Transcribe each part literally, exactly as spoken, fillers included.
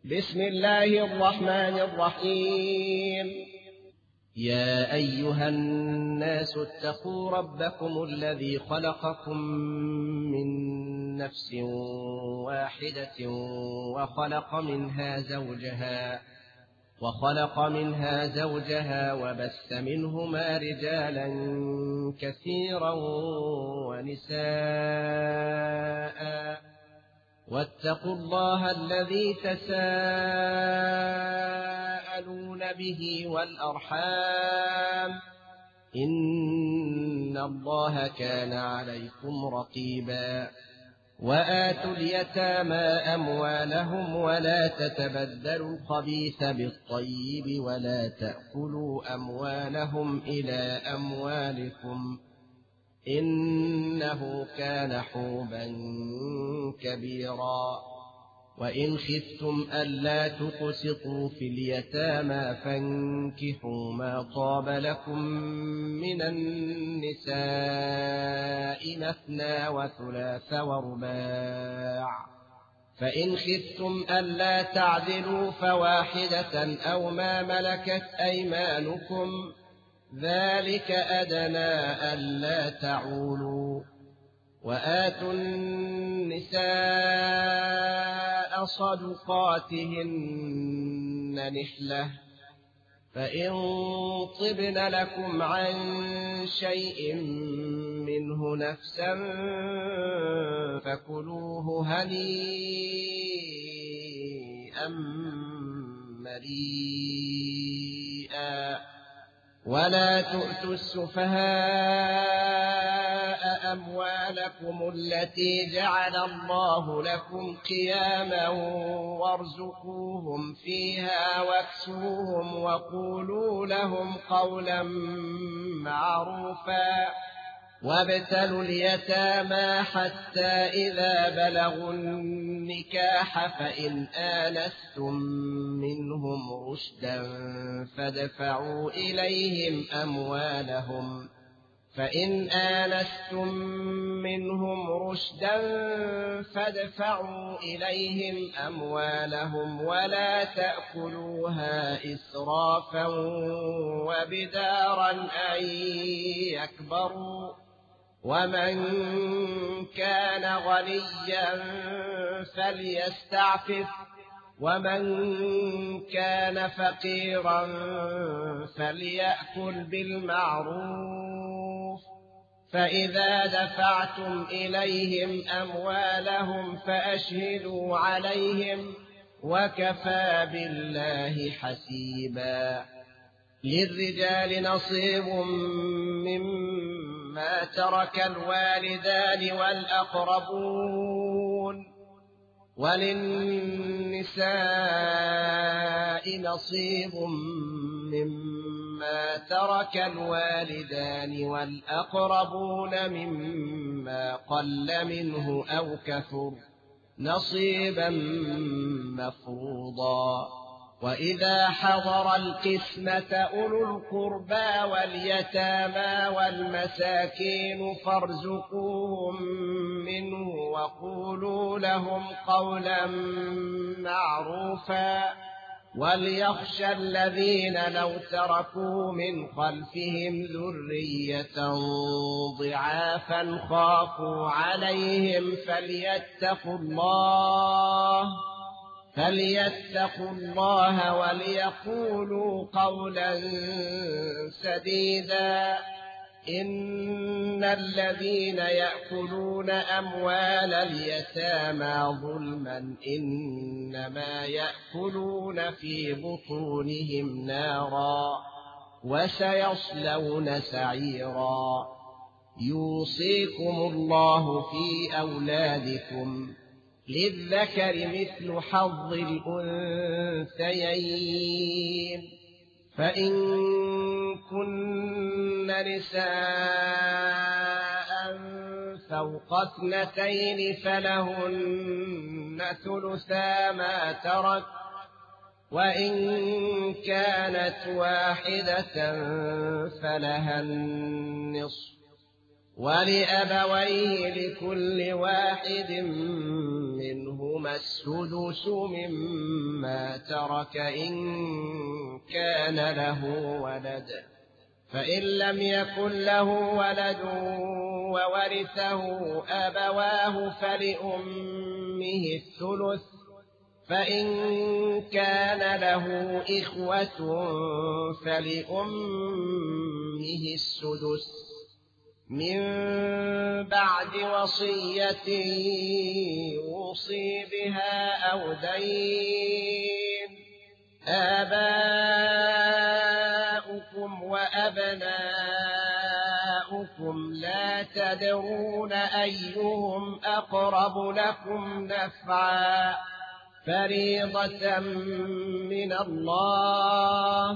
بسم الله الرحمن الرحيم. يا أيها الناس اتقوا ربكم الذي خلقكم من نفس واحدة وخلق منها زوجها وخلق منها زوجها وبث منهما رجالا كثيرا ونساء واتقوا الله الذي تساءلون به والأرحام إن الله كان عليكم رقيبا. وآتوا اليتامى أموالهم ولا تتبدلوا الخبيث بالطيب ولا تأكلوا أموالهم إلى أموالكم إنه كان حوبا كبيرا. وإن خفتم ألا تقسطوا في اليتامى فانكحوا ما طاب لكم من النساء مثنى وثلاث ورباع، فإن خفتم ألا تعدلوا فواحدة أو ما ملكت أيمانكم ذلك أدنى ألا تعولوا. وآتوا النساء صدقاتهن نحلة، فإن طبن لكم عن شيء منه نفسا فكلوه هنيئا مريئا. ولا تؤتوا السفهاء أموالكم التي جعل الله لكم قياما وارزقوهم فيها واكسوهم وقولوا لهم قولا معروفا. وابتلوا اليتامى حتى إذا بلغوا النكاح فإن آنستم منهم رشدا فادفعوا إليهم أموالهم فإن آنستم منهم رشدا فادفعوا إليهم أموالهم ولا تأكلوها إسرافا وبدارا أن يكبروا. ومن كان غنيا فليستعفف ومن كان فقيرا فليأكل بالمعروف. فإذا دفعتم إليهم أموالهم فأشهدوا عليهم وكفى بالله حسيبا. للرجال نصيب مما ترك الوالدان والأقربون وللنساء نصيب مما ترك الوالدان والأقربون مما قل منه أو كثر نصيبا مفروضا. وإذا حضر القسمة أولو القربى واليتامى والمساكين فارزقوهم منه وقولوا لهم قولا معروفا. وليخشى الذين لو تركوا من خلفهم ذرية ضعافا خافوا عليهم فليتقوا الله فليتقوا الله وليقولوا قولا سديدا. إن الذين يأكلون أموال اليتامى ظلما إنما يأكلون في بطونهم نارا وسيصلون سعيرا. يوصيكم الله في أولادكم للذكر مثل حظ الأنثيين. فإن كن نساء فوق اثنتين فلهن ثلثا ما ترك وإن كانت واحدة فلها النصف ولأبويه لكل واحد منهما السدس مما ترك إن كان له ولد، فإن لم يكن له ولد وورثه أبواه فلأمه الثلث، فإن كان له إخوة فلأمه السدس من بعد وصية يوصي بها أو دين. آباؤكم وأبناؤكم لا تدرون أيهم أقرب لكم نفعا، فريضة من الله،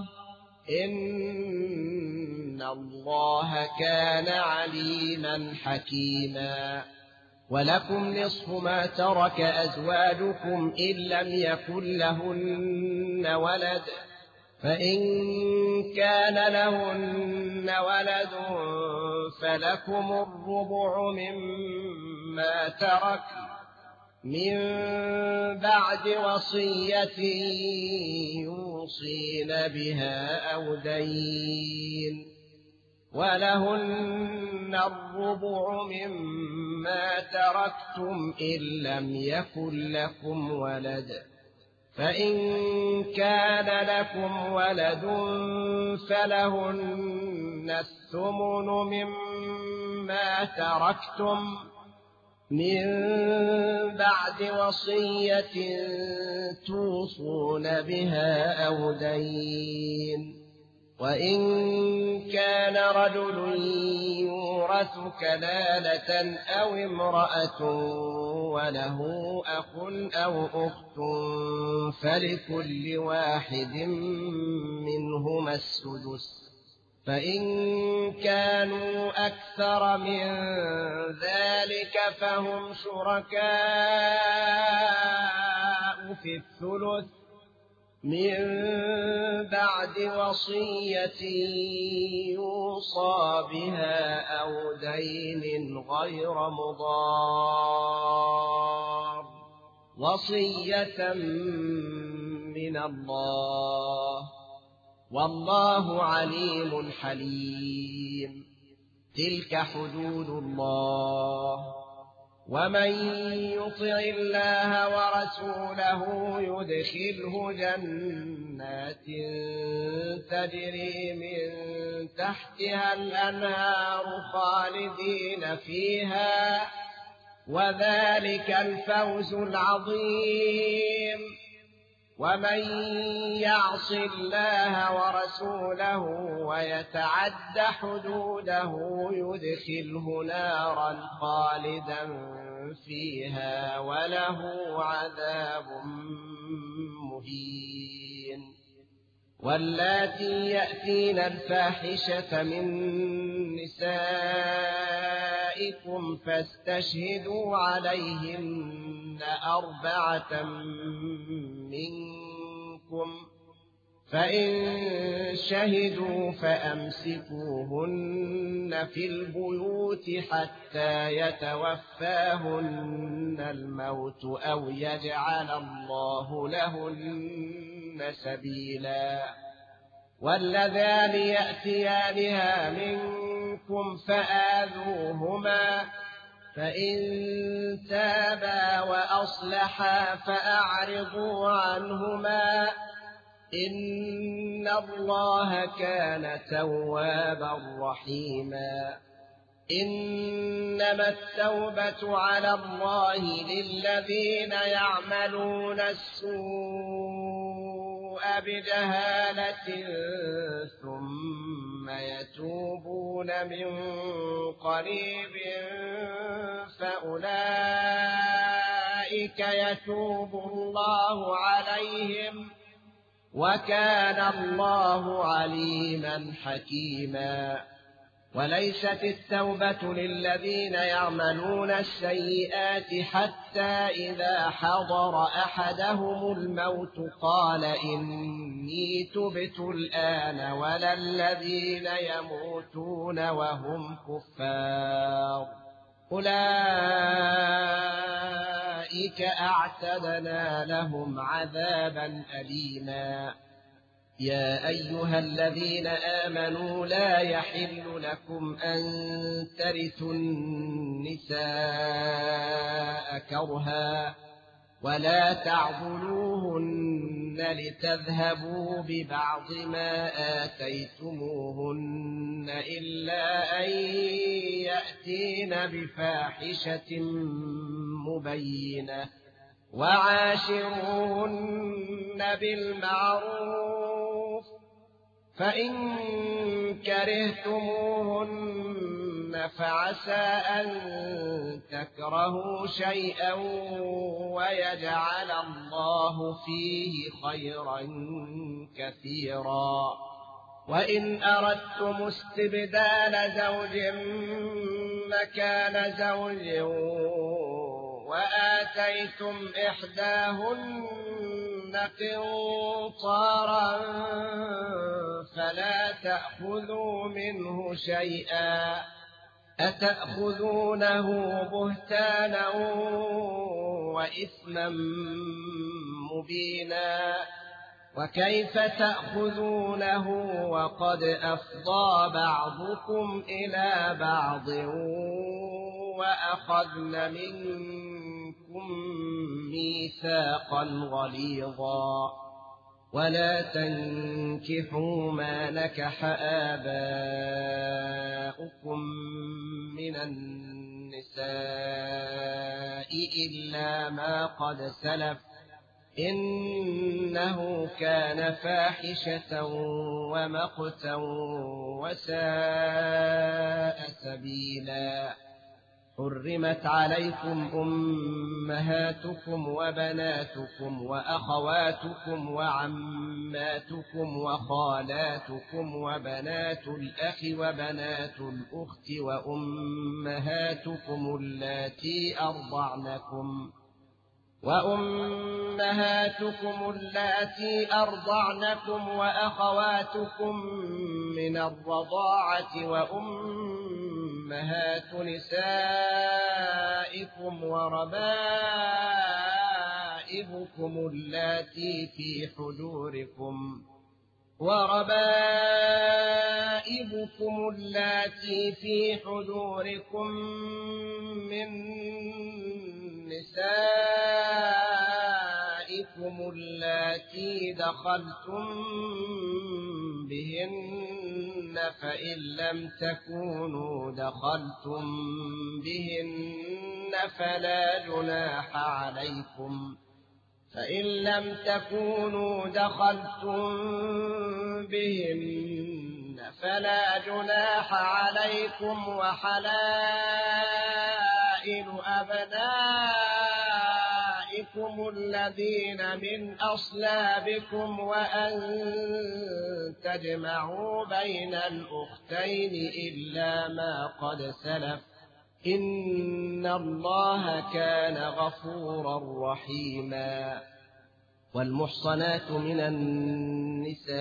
إن الله كان عليما حكيما. ولكم نصف ما ترك أزواجكم إن لم يكن لهن ولد، فإن كان لهن ولد فلكم الربع مما ترك من بعد وصية يوصين بها أو دين. ولهن الربع مما تركتم إن لم يكن لكم ولد، فإن كان لكم ولد فلهن الثمن مما تركتم من بعد وصية توصون بها أو دين. وإن كان رجل يورث كلالة أو امرأة وله أخ أو أخت فلكل واحد منهما السدس، فإن كانوا أكثر من ذلك فهم شركاء في الثلث من بعد وصية يوصى بها أو دين غير مضار، وصية من الله، والله عليم حليم. تلك حدود الله، ومن يطع الله ورسوله يدخله جنات تجري من تحتها الأنهار خالدين فيها، وذلك الفوز العظيم. ومن يعص الله ورسوله ويتعد حدوده يدخله نارا خالدا فيها وله عذاب مهين. واللاتي يأتين الفاحشة من نسائكم فاستشهدوا عليهن أربعة منكم، فإن شهدوا فأمسكوهن في البيوت حتى يتوفاهن الموت أو يجعل الله لهن سبيلا. واللذان يأتيانها منكم فآذوهما، فإن تابا وأصلحا فأعرضوا عنهما، إن الله كان توابا رحيما. إنما التوبة على الله للذين يعملون السوء بجهالة ثم يتوبون من قريب فأولئك يتوب الله عليهم، وكان الله عليما حكيما. وليست التوبة للذين يعملون السيئات حتى إذا حضر أحدهم الموت قال إني تبت الآن، ولا الذين يموتون وهم كفار أولئك أولئك أعتدنا لهم عذابا أليما. يا أيها الذين آمنوا لا يحل لكم أن ترثوا النساء كرها ولا تعضلوهن لتذهبوا ببعض ما آتيتموهن إلا أن يأتين بفاحشة مبينة وعاشروهن بالمعروف فإن كرهتموهن فعسى أن تكرهوا شيئا ويجعل الله فيه خيرا كثيرا. وإن أردتم استبدال زوج مكان زوج وآتيتم إحداهن قنطارا فلا تأخذوا منه شيئا أتأخذونه بهتانا وإثما مبينا وكيف تأخذونه وقد أفضى بعضكم إلى بعض وأخذن منكم ميثاقا غليظا. ولا تنكحوا ما نكح آباؤكم من النساء إلا ما قد سلف إنه كان فاحشة ومقتا وساء سبيلا. حرمت عليكم أمهاتكم وبناتكم وأخواتكم وعماتكم وخالاتكم وبنات الأخ وبنات الأخت وأمهاتكم اللاتي أرضعنكم وأمهاتكم اللاتي أرضعنكم وأخواتكم من الرضاعة وأمهات نسائكم وربائبكم اللاتي في حجوركم وربائبكم اللاتي في حجوركم من نسائكم اللاتي دخلتم بهن فإن لم تكونوا دخلتم بهن فلا جناح عليكم فإن لم تكونوا دخلتم بهن فلا جناح عليكم وحلائل أبنائكم الذين من أصلابكم وأن تجمعوا بين الأختين إلا ما قد سلف إن الله كان غفورا رحيما. والمحصنات من النساء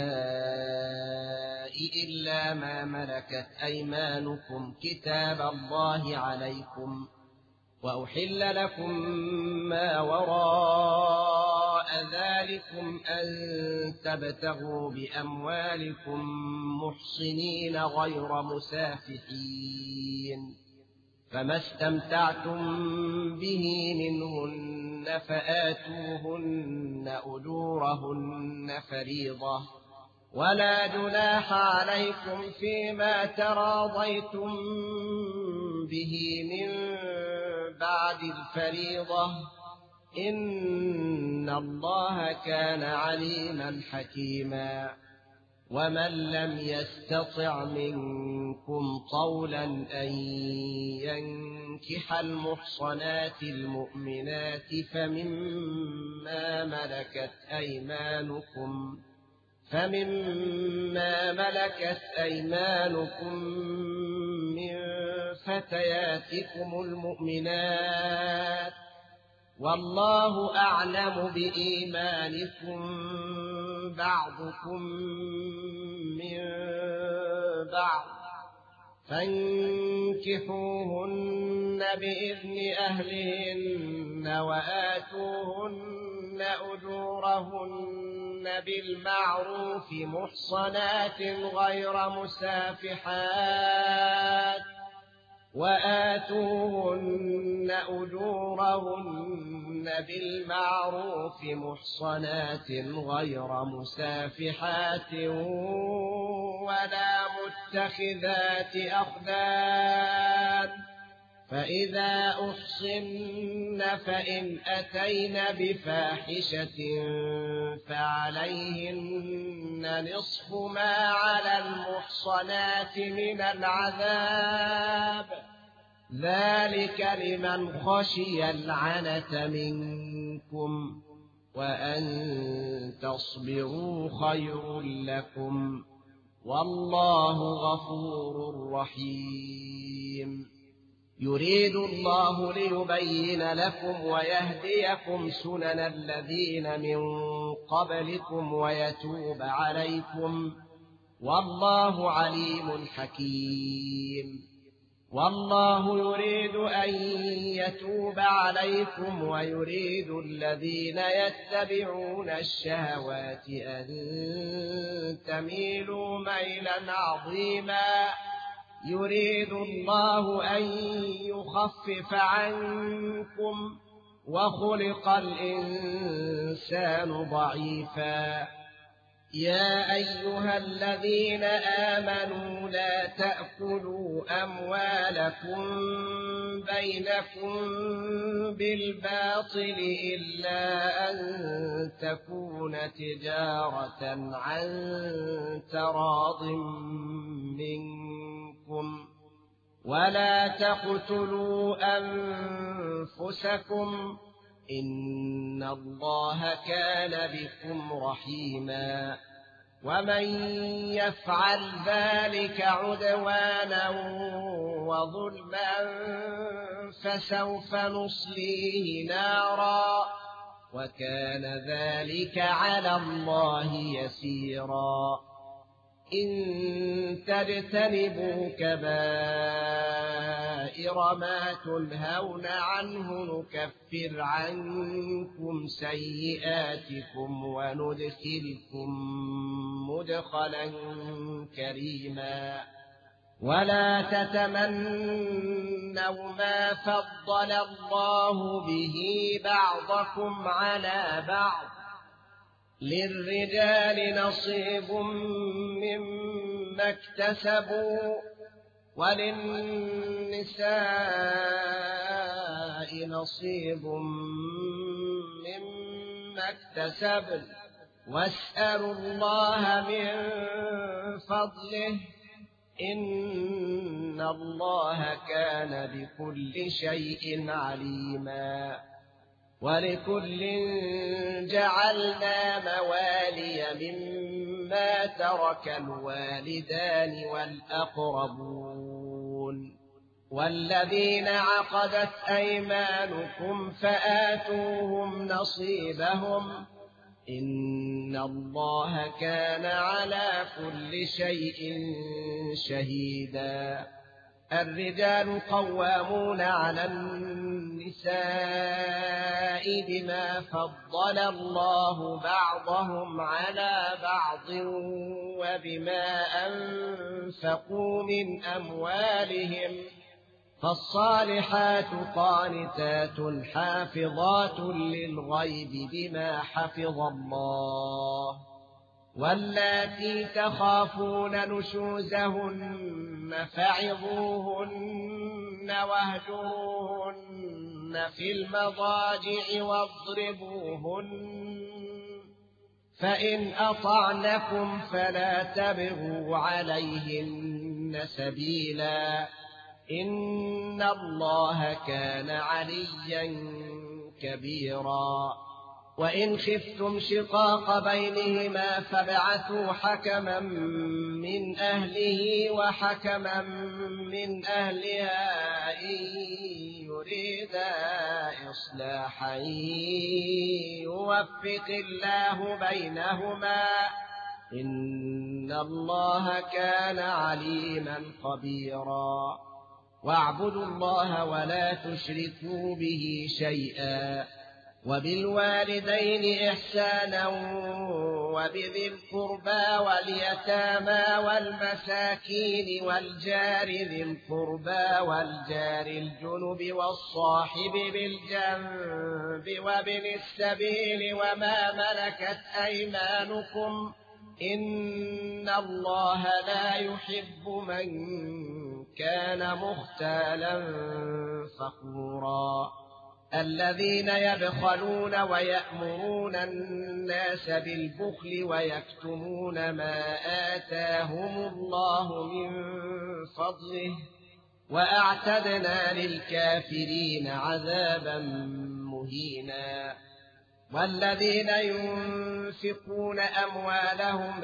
إلا ما ملكت أيمانكم كتاب الله عليكم وأحل لكم ما وراء ذلكم أن تبتغوا بأموالكم محصنين غير مسافحين فما استمتعتم به منهن فآتوهن أجورهن فريضة ولا جناح عليكم فيما تراضيتم به من بعد الفريضة إن الله كان عليما حكيما. ومن لم يستطع منكم طولا أن ينكح المحصنات المؤمنات فمما ملكت أيمانكم فمما ملكت أيمانكم من فتياتكم المؤمنات والله أعلم بإيمانكم بعضكم من بعض فانكحوهن بإذن أهلهن وآتوهن أجورهن بالمعروف محصنات غير مسافحات وآتوهن أجورهن بالمعروف محصنات غير مسافحات ولا متخذات أخدان فإذا أحصن فإن أتين بفاحشة فعليهن نصف ما على المحصنات من العذاب ذلك لمن خشي العنة منكم وأن تصبروا خير لكم والله غفور رحيم يريد الله ليبين لكم ويهديكم سنن الذين من قبلكم ويتوب عليكم والله عليم حكيم والله يريد أن يتوب عليكم ويريد الذين يتبعون الشهوات أن تميلوا ميلا عظيما يريد الله أن يخفف عنكم وخلق الإنسان ضعيفا يا أيها الذين آمنوا لا تأكلوا أموالكم بينكم بالباطل إلا أن تكون تجارة عن تراض منكم ولا تقتلوا أنفسكم إن الله كان بكم رحيما ومن يفعل ذلك عدوانا وظلما فسوف نصليه نارا وكان ذلك على الله يسيرا إن تجتنبوا كبائر ما تنهون عنه نكفر عنكم سيئاتكم وندخلكم مدخلا كريما ولا تتمنوا ما فضل الله به بعضكم على بعض للرجال نصيب مما اكتسبوا وللنساء نصيب مما اكتسبن واسألوا الله من فضله إن الله كان بكل شيء عليما ولكل جعلنا موالي مما ترك الوالدان والأقربون والذين عقدت أيمانكم فآتوهم نصيبهم إن الله كان على كل شيء شهيدا الرجال قوامون على النساء بما فضل الله بعضهم على بعض وبما أنفقوا من أموالهم فالصالحات قانتات حافظات للغيب بما حفظ الله واللاتي تخافون نشوزهن فعظوهن واهجروهن في المضاجع واضربوهن فإن أطعنكم فلا تبغوا عليهن سبيلا إن الله كان عليا كبيرا وإن خفتم شقاق بينهما فابعثوا حكما من أهله وحكما من أهلها إن يريدا إصلاحا يوفق الله بينهما إن الله كان عليما خبيرا واعبدوا الله ولا تشركوا به شيئا وبالوالدين إحسانا وبذي القربى واليتامى والمساكين والجار ذي القربى والجار الجنب والصاحب بالجنب وابن السبيل وما ملكت أيمانكم إن الله لا يحب من كان مختالا فخورا الذين يبخلون ويأمرون الناس بالبخل ويكتمون ما آتاهم الله من فضله وأعتدنا للكافرين عذابا مهينا والذين ينفقون أموالهم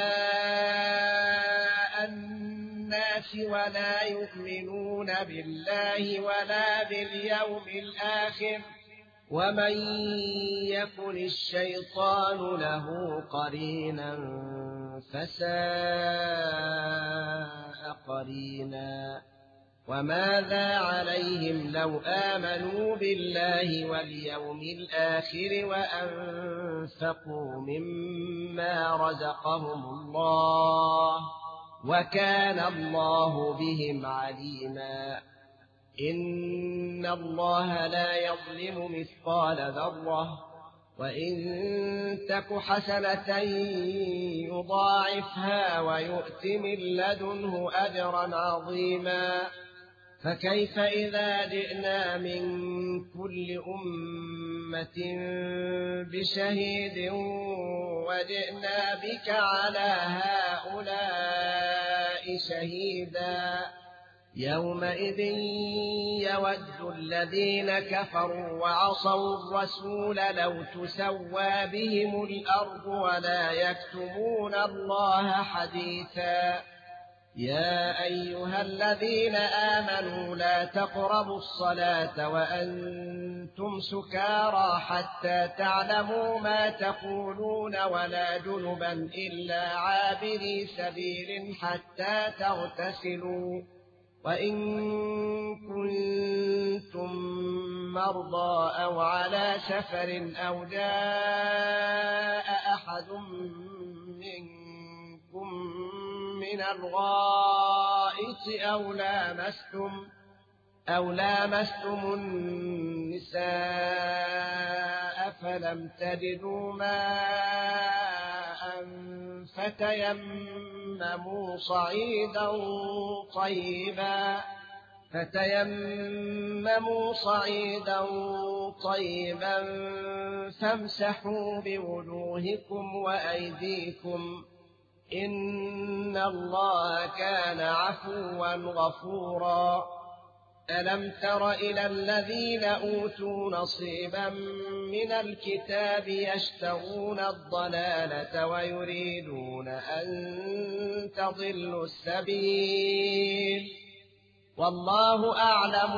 رئاء الناس ولا يؤمنون بالله ولا باليوم الآخر ومن يكن الشيطان له قرينا فساء قرينا وماذا عليهم لو آمنوا بالله واليوم الآخر وأنفقوا مما رزقهم الله وكان الله بهم عليما إن الله لا يظلم مثقال ذرة وإن تك حسنة يضاعفها ويؤت من لدنه أجرا عظيما فكيف إذا جئنا من كل أمة بشهيد وجئنا بك على هؤلاء شهيدا يومئذ يود الذين كفروا وعصوا الرسول لو تسوى بهم الأرض ولا يكتمون الله حديثا يا أيها الذين آمنوا لا تقربوا الصلاة وأنتم سكارى حتى تعلموا ما تقولون ولا جنبا إلا عابري سبيل حتى تغتسلوا وإن كنتم مرضى أو على سفر أو جاء أحد منكم من الغائط أو لامستم أو لامستم النساء فلم تجدوا ماء فتيمموا صعيدا طيبا فتيمموا صعيدا طيبا فامسحوا بوجوهكم وأيديكم إن الله كان عفوا غفورا ألم تر إلى الذين أوتوا نصيبا من الكتاب يشترون الضلالة ويريدون أن تضلوا السبيل والله أعلم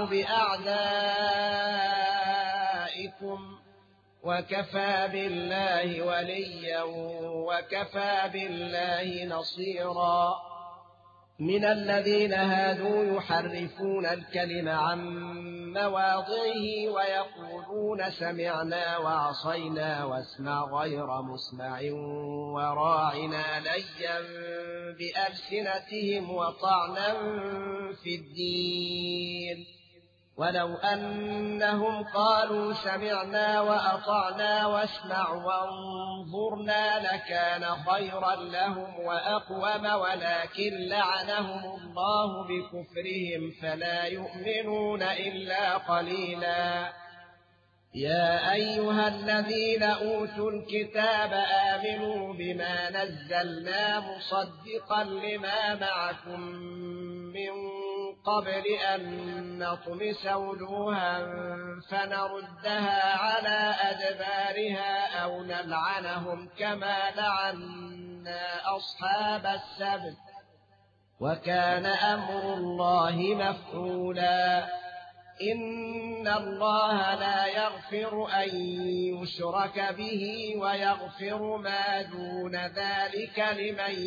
بأعدائكم وكفى بالله وليا وكفى بالله نصيرا من الذين هادوا يحرفون الكلم عن مواضعه ويقولون سمعنا وعصينا واسمع غير مسمع وراعنا ليا بألسنتهم وطعنا في الدين ولو أنهم قالوا سمعنا وأطعنا واسمع وانظرنا لكان خيرا لهم وأقوم ولكن لعنهم الله بكفرهم فلا يؤمنون إلا قليلا يا أيها الذين أوتوا الكتاب آمنوا بما نزلنا مصدقا لما معكم من قبل أن نطمس وجوها فنردها على أدبارها أو نلعنهم كما لعنا أصحاب السبت وكان أمر الله مفعولا إن الله لا يغفر أن يشرك به ويغفر ما دون ذلك لمن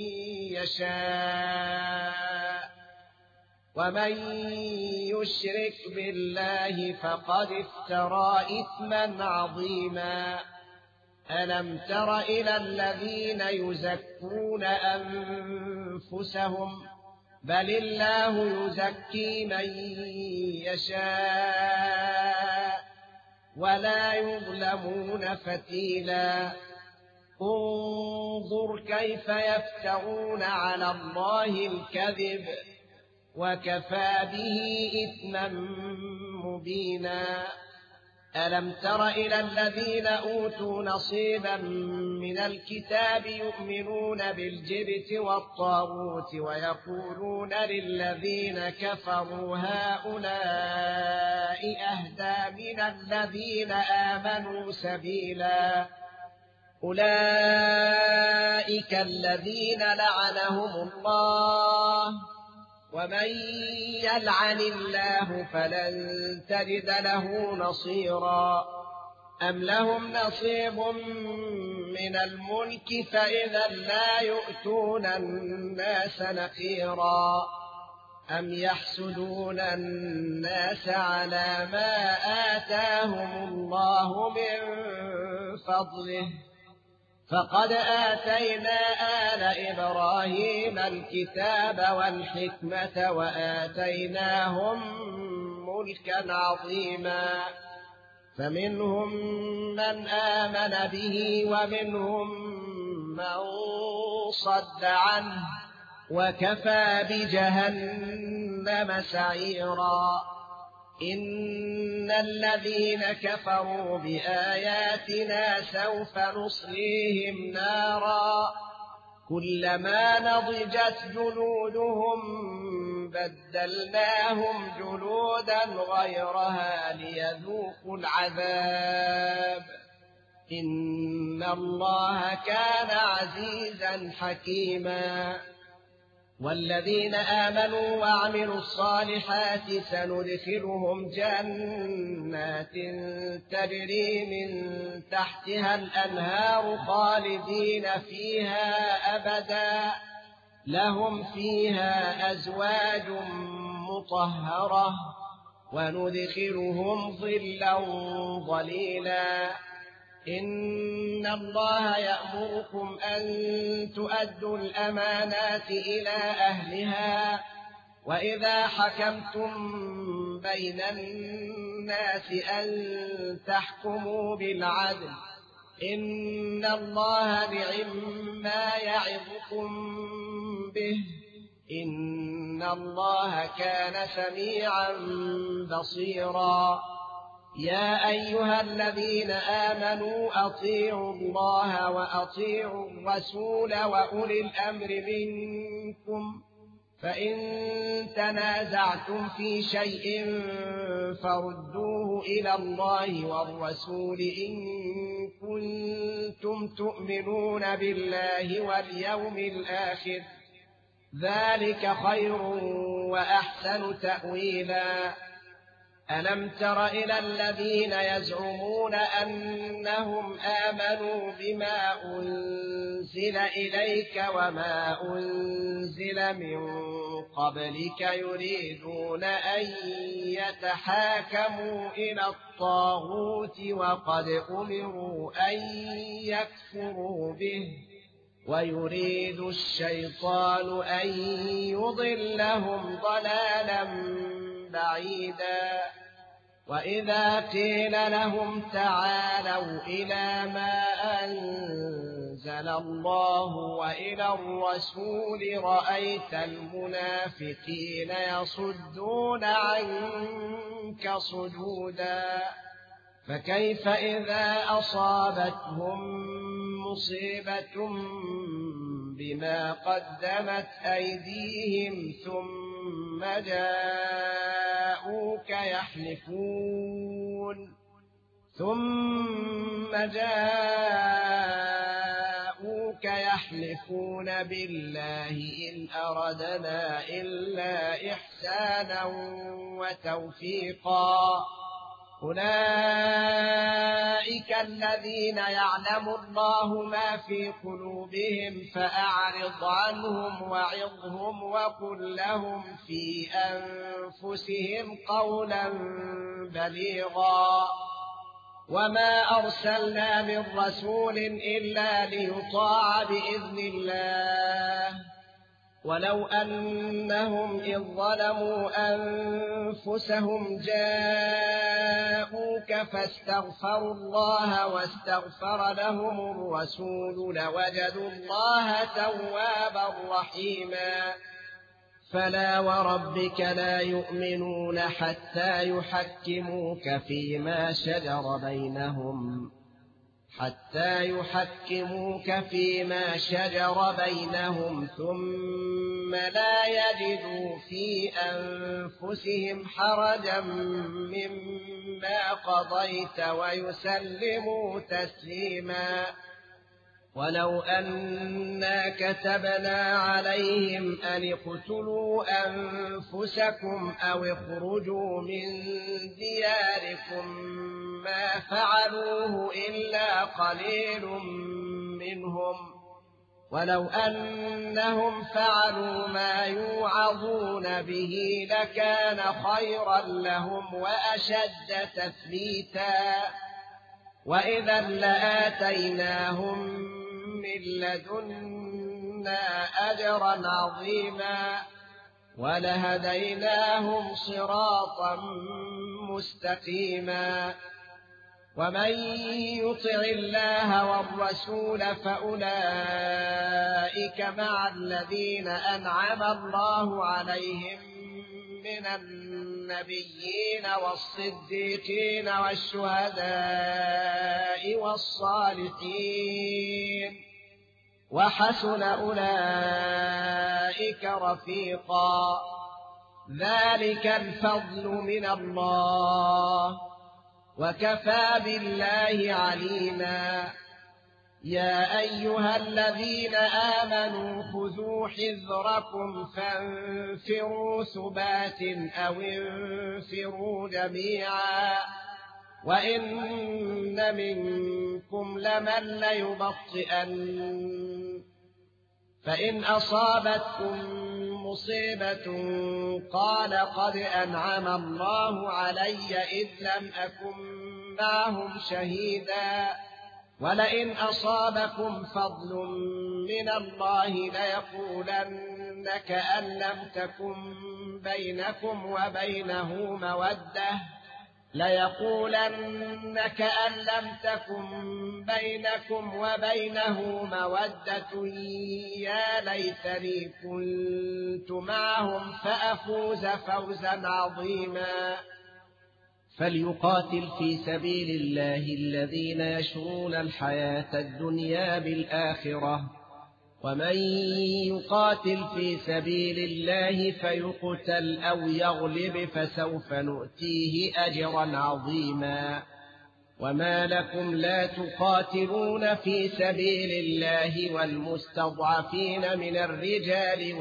يشاء ومن يشرك بالله فقد افترى إثما عظيما ألم تر إلى الذين يزكون أنفسهم بل الله يزكي من يشاء ولا يظلمون فتيلا انظر كيف يفترون على الله الكذب وكفى به إثما مبينا ألم تر إلى الذين أوتوا نصيبا من الكتاب يؤمنون بالجبت والطاغوت ويقولون للذين كفروا هؤلاء أهدى من الذين آمنوا سبيلا أولئك الذين لعنهم الله ومن يلعن الله فلن تجد له نصيرا أم لهم نصيب من الملك فإذا لا يؤتون الناس نقيرا أم يحسدون الناس على ما آتاهم الله من فضله فقد آتينا آل إبراهيم الكتاب والحكمة وآتيناهم ملكا عظيما فمنهم من آمن به ومنهم من صد عنه وكفى بجهنم سعيرا إن الذين كفروا بآياتنا سوف نصليهم نارا كلما نضجت جلودهم بدلناهم جلودا غيرها ليذوقوا العذاب إن الله كان عزيزا حكيما والذين آمنوا وعملوا الصالحات سندخلهم جنات تجري من تحتها الأنهار خالدين فيها أبدا لهم فيها أزواج مطهرة وندخلهم ظلا ظليلا إن الله يأمركم أن تؤدوا الأمانات إلى أهلها وإذا حكمتم بين الناس أن تحكموا بالعدل إن الله نعما يعظكم به إن الله كان سميعا بصيرا يا أيها الذين آمنوا أطيعوا الله وأطيعوا الرسول وأولي الأمر منكم فإن تنازعتم في شيء فردوه إلى الله والرسول إن كنتم تؤمنون بالله واليوم الآخر ذلك خير وأحسن تأويلا ألم تر إلى الذين يزعمون أنهم آمنوا بما أنزل إليك وما أنزل من قبلك يريدون أن يتحاكموا إلى الطاغوت وقد أمروا أن يكفروا به ويريد الشيطان أن يضلهم ضلالا بعيدا وإذا قيل لهم تعالوا إلى ما أنزل الله وإلى الرسول رأيت المنافقين يصدون عنك صدودا فكيف إذا أصابتهم مصيبة بما قدمت أيديهم ثم جاءوك يحلفون ثم جاءوك أولئك يحلفون بالله إن أردنا إلا إحسانا وتوفيقا أولئك الذين يعلم الله ما في قلوبهم فأعرض عنهم وعظهم وقل لهم في أنفسهم قولا بليغا وما أرسلنا من رسول إلا ليطاع بإذن الله ولو أنهم إذ ظلموا أنفسهم جاءوك فاستغفروا الله واستغفر لهم الرسول لوجدوا الله توابا رحيما فلا وربك لا يؤمنون حتى يحكموك فيما شجر بينهم حتى يحكموك فيما شجر بينهم ثم لا يجدوا في أنفسهم حرجا مما قضيت ويسلموا تسليما ولو أنا كتبنا عليهم أن اقتلوا أنفسكم أو اخرجوا من دياركم ما فعلوه إلا قليل منهم ولو أنهم فعلوا ما يوعظون به لكان خيرا لهم وأشد تثبيتا وإذا لآتيناهم من لدنا أجرا عظيما ولهديناهم صراطا مستقيما ومن يطع الله والرسول فأولئك مع الذين أنعم الله عليهم من النبيين والصديقين والشهداء والصالحين وحسن أولئك رفيقا ذلك الفضل من الله وكفى بالله عليما يا أيها الذين آمنوا خذوا حذركم فانفروا ثبات أو انفروا جميعا وإن منكم لمن ليبطئن فإن أصابتكم مصيبة قال قد أنعم الله علي إذ لم أكن معهم شهيدا ولئن أصابكم فضل من الله ليقولن كأن لم تكن بينكم وبينه مودة ليقولن كأن لم تكن بينكم وبينه مودة يا ليتني كنت معهم فأفوز فوزا عظيما فليقاتل في سبيل الله الذين يشرون الحياة الدنيا بالآخرة ومن يقاتل في سبيل الله فيقتل أو يغلب فسوف نؤتيه أجرا عظيما وما لكم لا تقاتلون في سبيل الله والمستضعفين من الرجال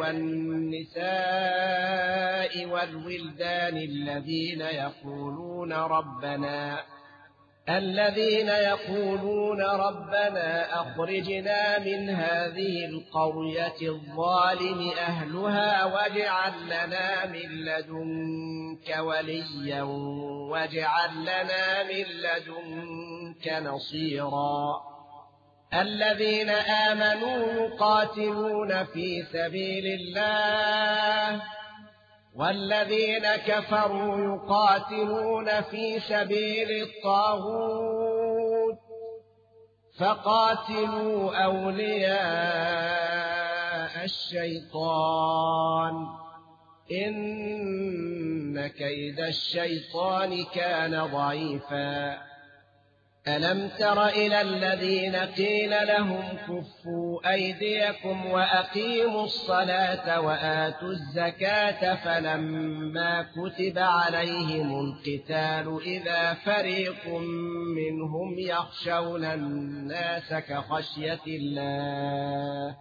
والنساء والولدان الذين يقولون ربنا الذين يقولون ربنا أخرجنا من هذه القرية الظالم أهلها واجعل لنا من لدنك وليا واجعل لنا من لدنك نصيرا الذين آمنوا يقاتلون في سبيل الله والذين كفروا يقاتلون في سبيل الطاغوت فقاتلوا أولياء الشيطان إن كيد الشيطان كان ضعيفا ألم تر إلى الذين قيل لهم كفوا أيديكم وأقيموا الصلاة وآتوا الزكاة فلما كتب عليهم القتال إذا فريق منهم يخشون الناس كخشية الله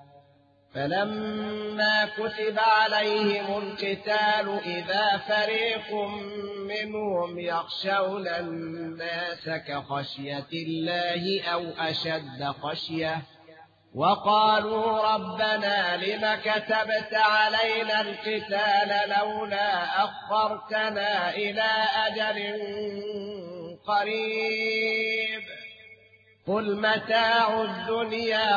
فلما كتب عليهم القتال إذا فريق منهم يخشون الناس كخشية الله أو أشد خشية وقالوا ربنا لم كتبت علينا القتال لولا أخرتنا إلى أجل قريب قل متاع الدنيا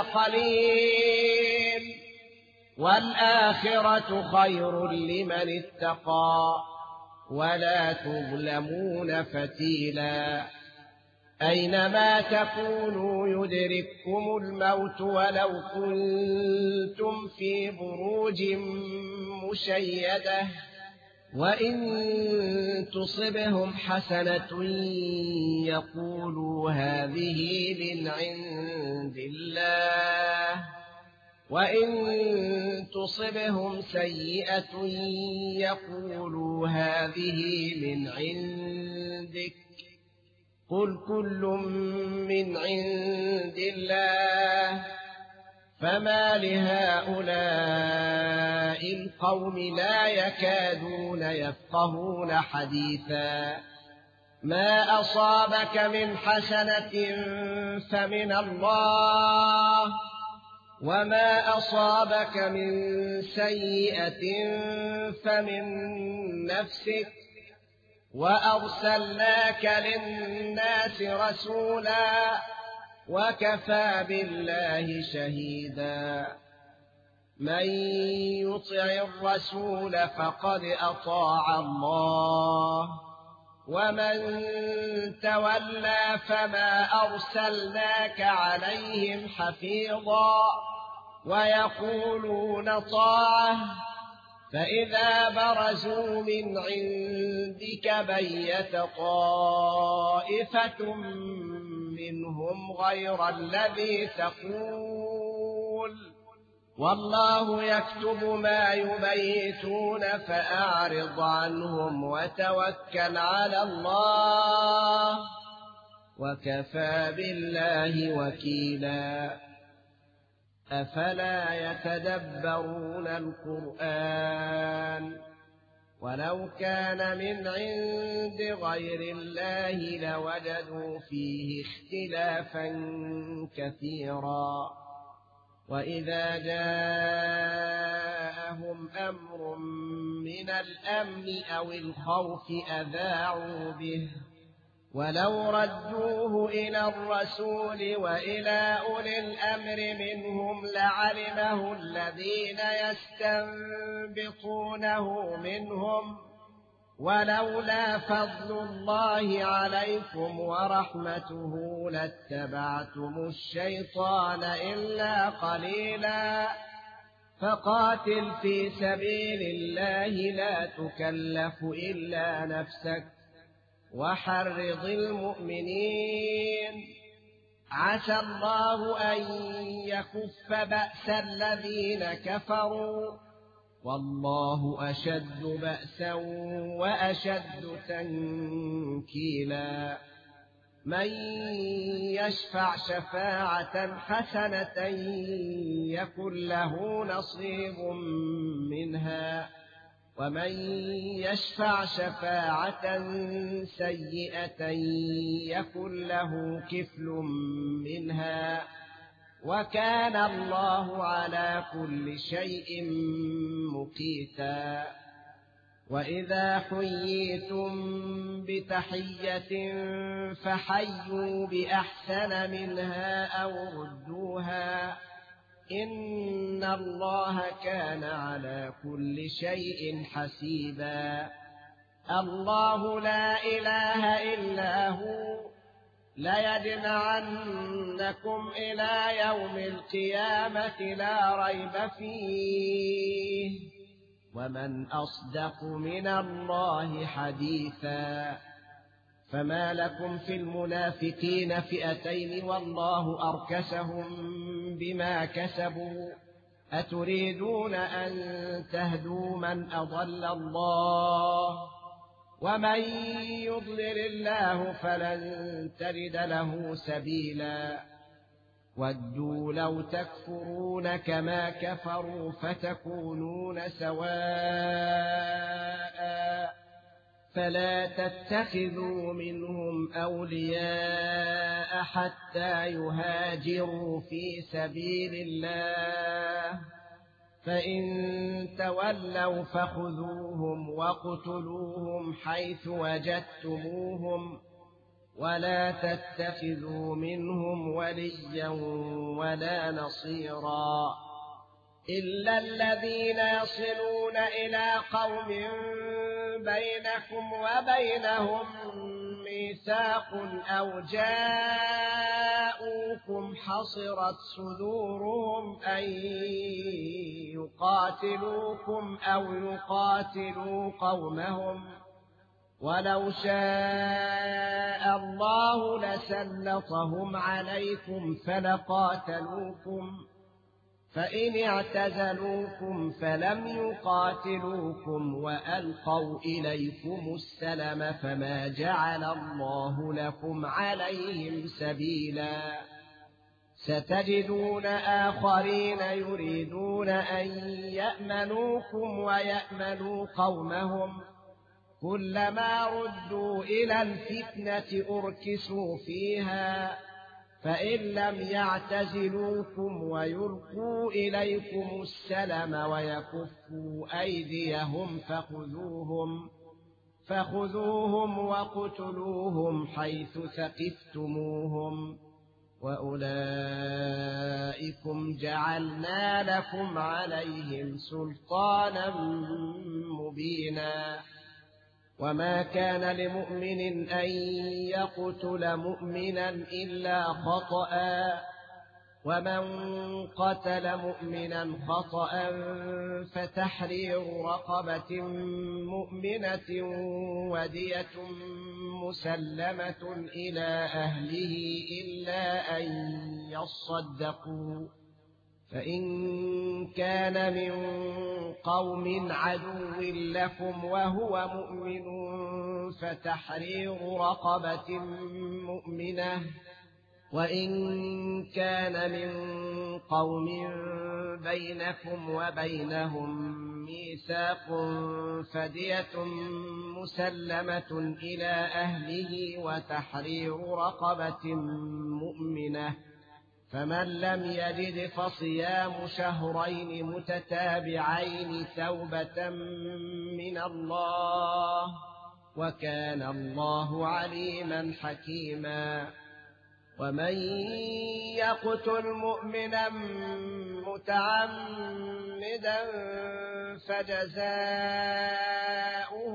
قليل والآخرة خير لمن اتقى ولا تظلمون فتيلا أينما تكونوا يدرككم الموت ولو كنتم في بروج مشيدة وإن تصبهم حسنة يقولوا هذه من عند الله وإن تصبهم سيئة يقولوا هذه من عندك قل كل من عند الله فما لهؤلاء القوم لا يكادون يفقهون حديثا ما أصابك من حسنة فمن الله وما أصابك من سيئة فمن نفسك وأرسلناك للناس رسولا وكفى بالله شهيدا من يطع الرسول فقد أطاع الله ومن تولى فما أرسلناك عليهم حفيظا ويقولون طاعة فإذا برزوا من عندك بيت طائفة منهم غير الذي تقول والله يكتب ما يبيتون فأعرض عنهم وتوكل على الله وكفى بالله وكيلا أفلا يتدبرون القرآن ولو كان من عند غير الله لوجدوا فيه اختلافا كثيرا وإذا جاءهم أمر من الأمن أو الخوف أذاعوا به ولو ردوه إلى الرسول وإلى أولي الأمر منهم لعلمه الذين يستنبطونه منهم ولولا فضل الله عليكم ورحمته لاتبعتم الشيطان إلا قليلا فقاتل في سبيل الله لا تكلف إلا نفسك وحرض المؤمنين عسى الله أن يكف بأس الذين كفروا والله أشد بأسا وأشد تنكيلا من يشفع شفاعة حسنة يكن له نصيب منها ومن يشفع شفاعة سيئة يكن له كفل منها وكان الله على كل شيء مقيتا وإذا حييتم بتحية فحيوا بأحسن منها أو ردوها إن الله كان على كل شيء حسيبا الله لا إله إلا هو ليجمعنكم إلى يوم القيامة لا ريب فيه ومن أصدق من الله حديثا فما لكم في المنافقين فئتين والله أركسهم بما كسبوا أتريدون أن تهدوا من أضل الله ومن يضلل الله فلن تجد له سبيلا ودوا لو تكفرون كما كفروا فتكونون سواء فلا تتخذوا منهم أولياء حتى يهاجروا في سبيل الله فإن تولوا فخذوهم واقتلوهم حيث وجدتموهم ولا تتخذوا منهم وليا ولا نصيرا إلا الذين يصلون إلى قوم بينكم وبينهم ميثاق أو جاءوكم حصرت صدورهم أن يقاتلوكم أو يقاتلوا قومهم ولو شاء الله لسلطهم عليكم فلقاتلوكم فإن اعتزلوكم فلم يقاتلوكم وألقوا إليكم السلم فما جعل الله لكم عليهم سبيلا ستجدون آخرين يريدون أن يأمنوكم ويأمنوا قومهم كلما ردوا إلى الفتنة أركسوا فيها فإن لم يعتزلوكم ويلقوا إليكم السلم ويكفوا أيديهم فخذوهم فخذوهم وقتلوهم حيث ثقفتموهم وأولئكم جعلنا لكم عليهم سلطانا مبينا وما كان لمؤمن أن يقتل مؤمنا إلا خطأ ومن قتل مؤمنا خطأ فتحرير رقبة مؤمنة ودية مسلمة إلى أهله إلا أن يصدقوا فإن كان من قوم عدو لكم وهو مؤمن فتحرير رقبة مؤمنة وإن كان من قوم بينكم وبينهم ميثاق فدية مسلمة إلى أهله وتحرير رقبة مؤمنة فمن لم يجد فصيام شهرين متتابعين توبة من الله وكان الله عليما حكيما ومن يقتل مؤمنا متعمدا فجزاؤه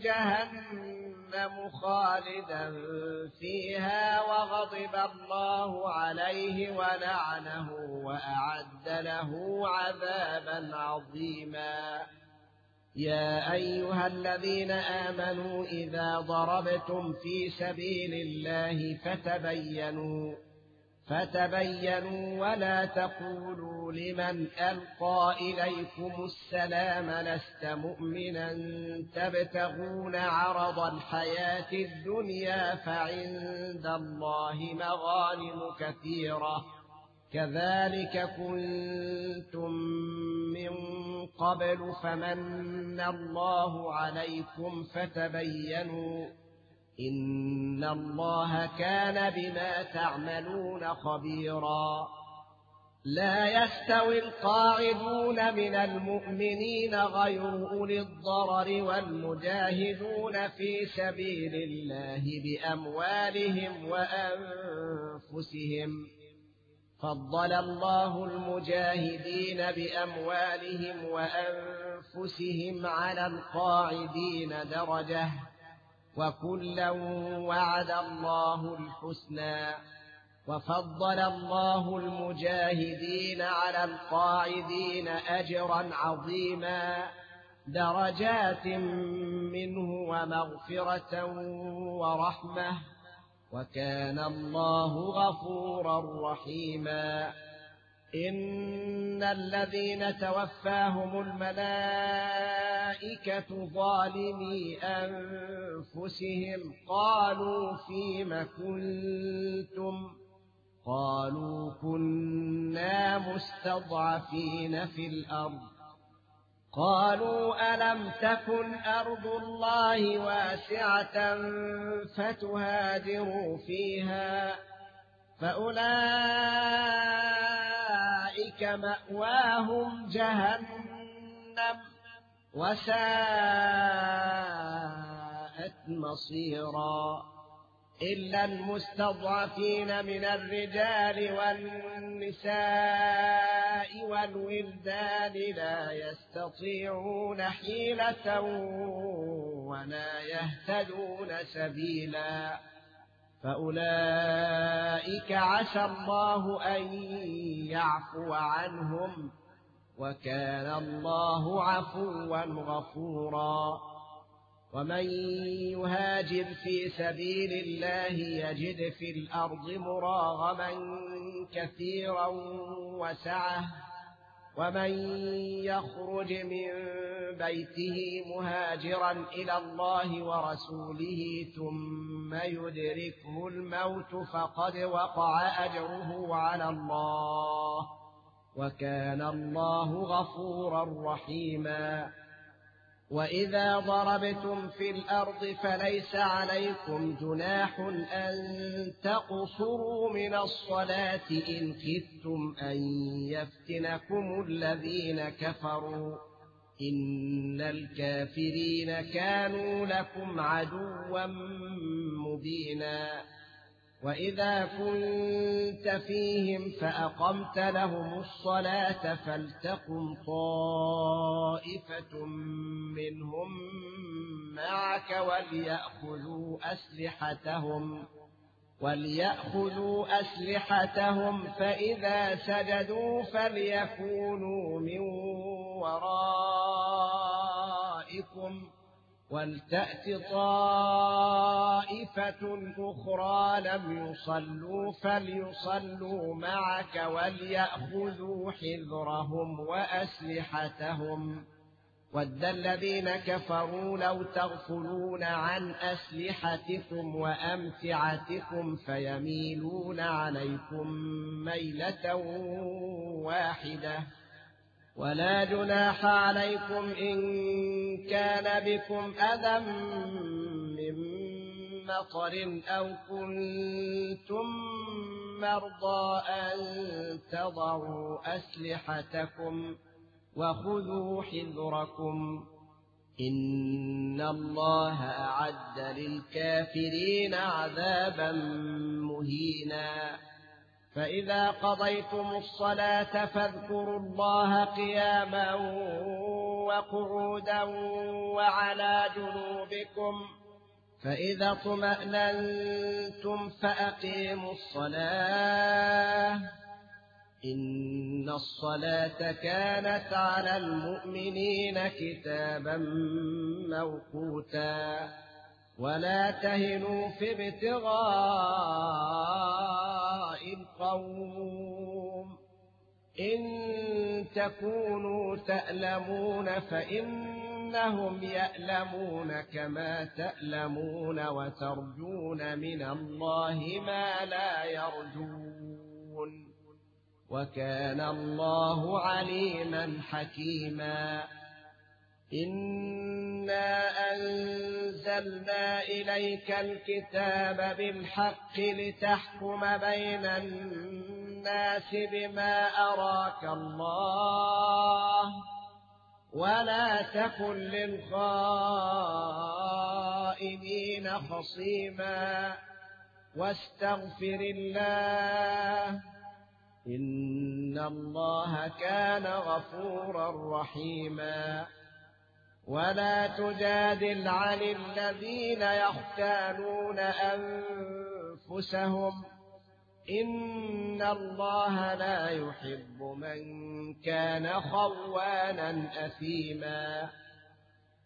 جهنم خالدا فيها وغضب الله عليه ولعنه وأعد له عذابا عظيما يا أيها الذين آمنوا إذا ضربتم في سبيل الله فتبينوا فتبينوا ولا تقولوا لمن ألقى إليكم السلام لست مؤمنا تبتغون عرض الحياة الدنيا فعند الله مغانم كثيرة كذلك كنتم من قبل فمن الله عليكم فتبينوا إن الله كان بما تعملون خبيرا لا يستوي القاعدون من المؤمنين غير أولي الضرر والمجاهدون في سبيل الله بأموالهم وأنفسهم فضل الله المجاهدين بأموالهم وأنفسهم على القاعدين درجة وكلا وعد الله الحسنى وفضل الله المجاهدين على القاعدين أجرا عظيما درجات منه ومغفرة ورحمة وكان الله غفورا رحيما إن الذين توفاهم الملائكة ظالمي أنفسهم قالوا فيم كنتم قالوا كنا مستضعفين في الأرض قالوا ألم تكن أرض الله واسعة فتهاجروا فيها فأولئك مأواهم جهنم وساءت مصيرا إلا المستضعفين من الرجال والنساء والولدان لا يستطيعون حيلة ولا يهتدون سبيلا فأولئك عسى الله أن يعفو عنهم وكان الله عفوا غفورا ومن يهاجر في سبيل الله يجد في الأرض مراغما كثيرا وسعة ومن يخرج من بيته مهاجرا إلى الله ورسوله ثم يدركه الموت فقد وقع أجره على الله وكان الله غفورا رحيما وإذا ضربتم في الأرض فليس عليكم جناح أن تقصروا من الصلاة إن خفتم أن يفتنكم الذين كفروا إن الكافرين كانوا لكم عدوا مبينا وإذا كنت فيهم فأقمت لهم الصلاة فلتقم طائفة منهم معك وليأخذوا أسلحتهم وليأخذوا أسلحتهم فإذا سجدوا فليكونوا من ورائكم ولتأت طائفة أخرى لم يصلوا فليصلوا معك وليأخذوا حذرهم وأسلحتهم ود الذين كفروا لو تغفلون عن أسلحتكم وأمتعتكم فيميلون عليكم ميلة واحدة ولا جناح عليكم إن كان بكم أذى من مطر أو كنتم مرضى أن تضعوا أسلحتكم وخذوا حذركم إن الله أعد للكافرين عذابا مهينا فإذا قضيتم الصلاة فاذكروا الله قياما وقعودا وعلى جنوبكم فإذا اطمأننتم فأقيموا الصلاة إن الصلاة كانت على المؤمنين كتابا موقوتا ولا تهنوا في ابتغاء القوم إن تكونوا تألمون فإنهم يألمون كما تألمون وترجون من الله ما لا يرجون وكان الله عليما حكيما إنا أنزلنا إليك الكتاب بالحق لتحكم بين الناس بما أراك الله ولا تكن للخائنين خصيما واستغفر الله إن الله كان غفورا رحيما ولا تجادل عن الذين يختانون أنفسهم إن الله لا يحب من كان خوانا أثيما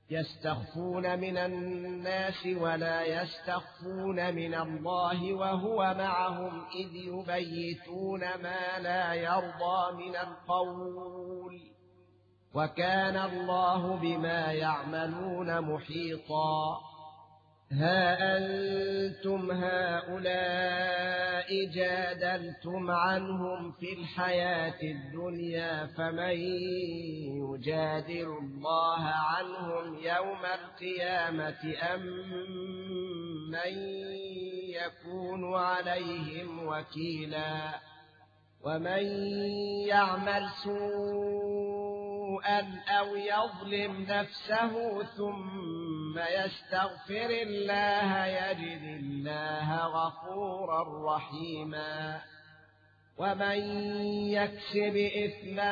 يستخفون من الناس ولا يستخفون من الله وهو معهم إذ يبيتون ما لا يرضى من القول وكان الله بما يعملون محيطا. ها أنتم هؤلاء جادلتم عنهم في الحياة الدنيا فمن يجادل الله عنهم يوم القيامة أم من يكون عليهم وكيلا. ومن يعمل سوءا أو يظلم نفسه ثم يستغفر الله يجد الله غفورا رحيما. ومن يكسب إثما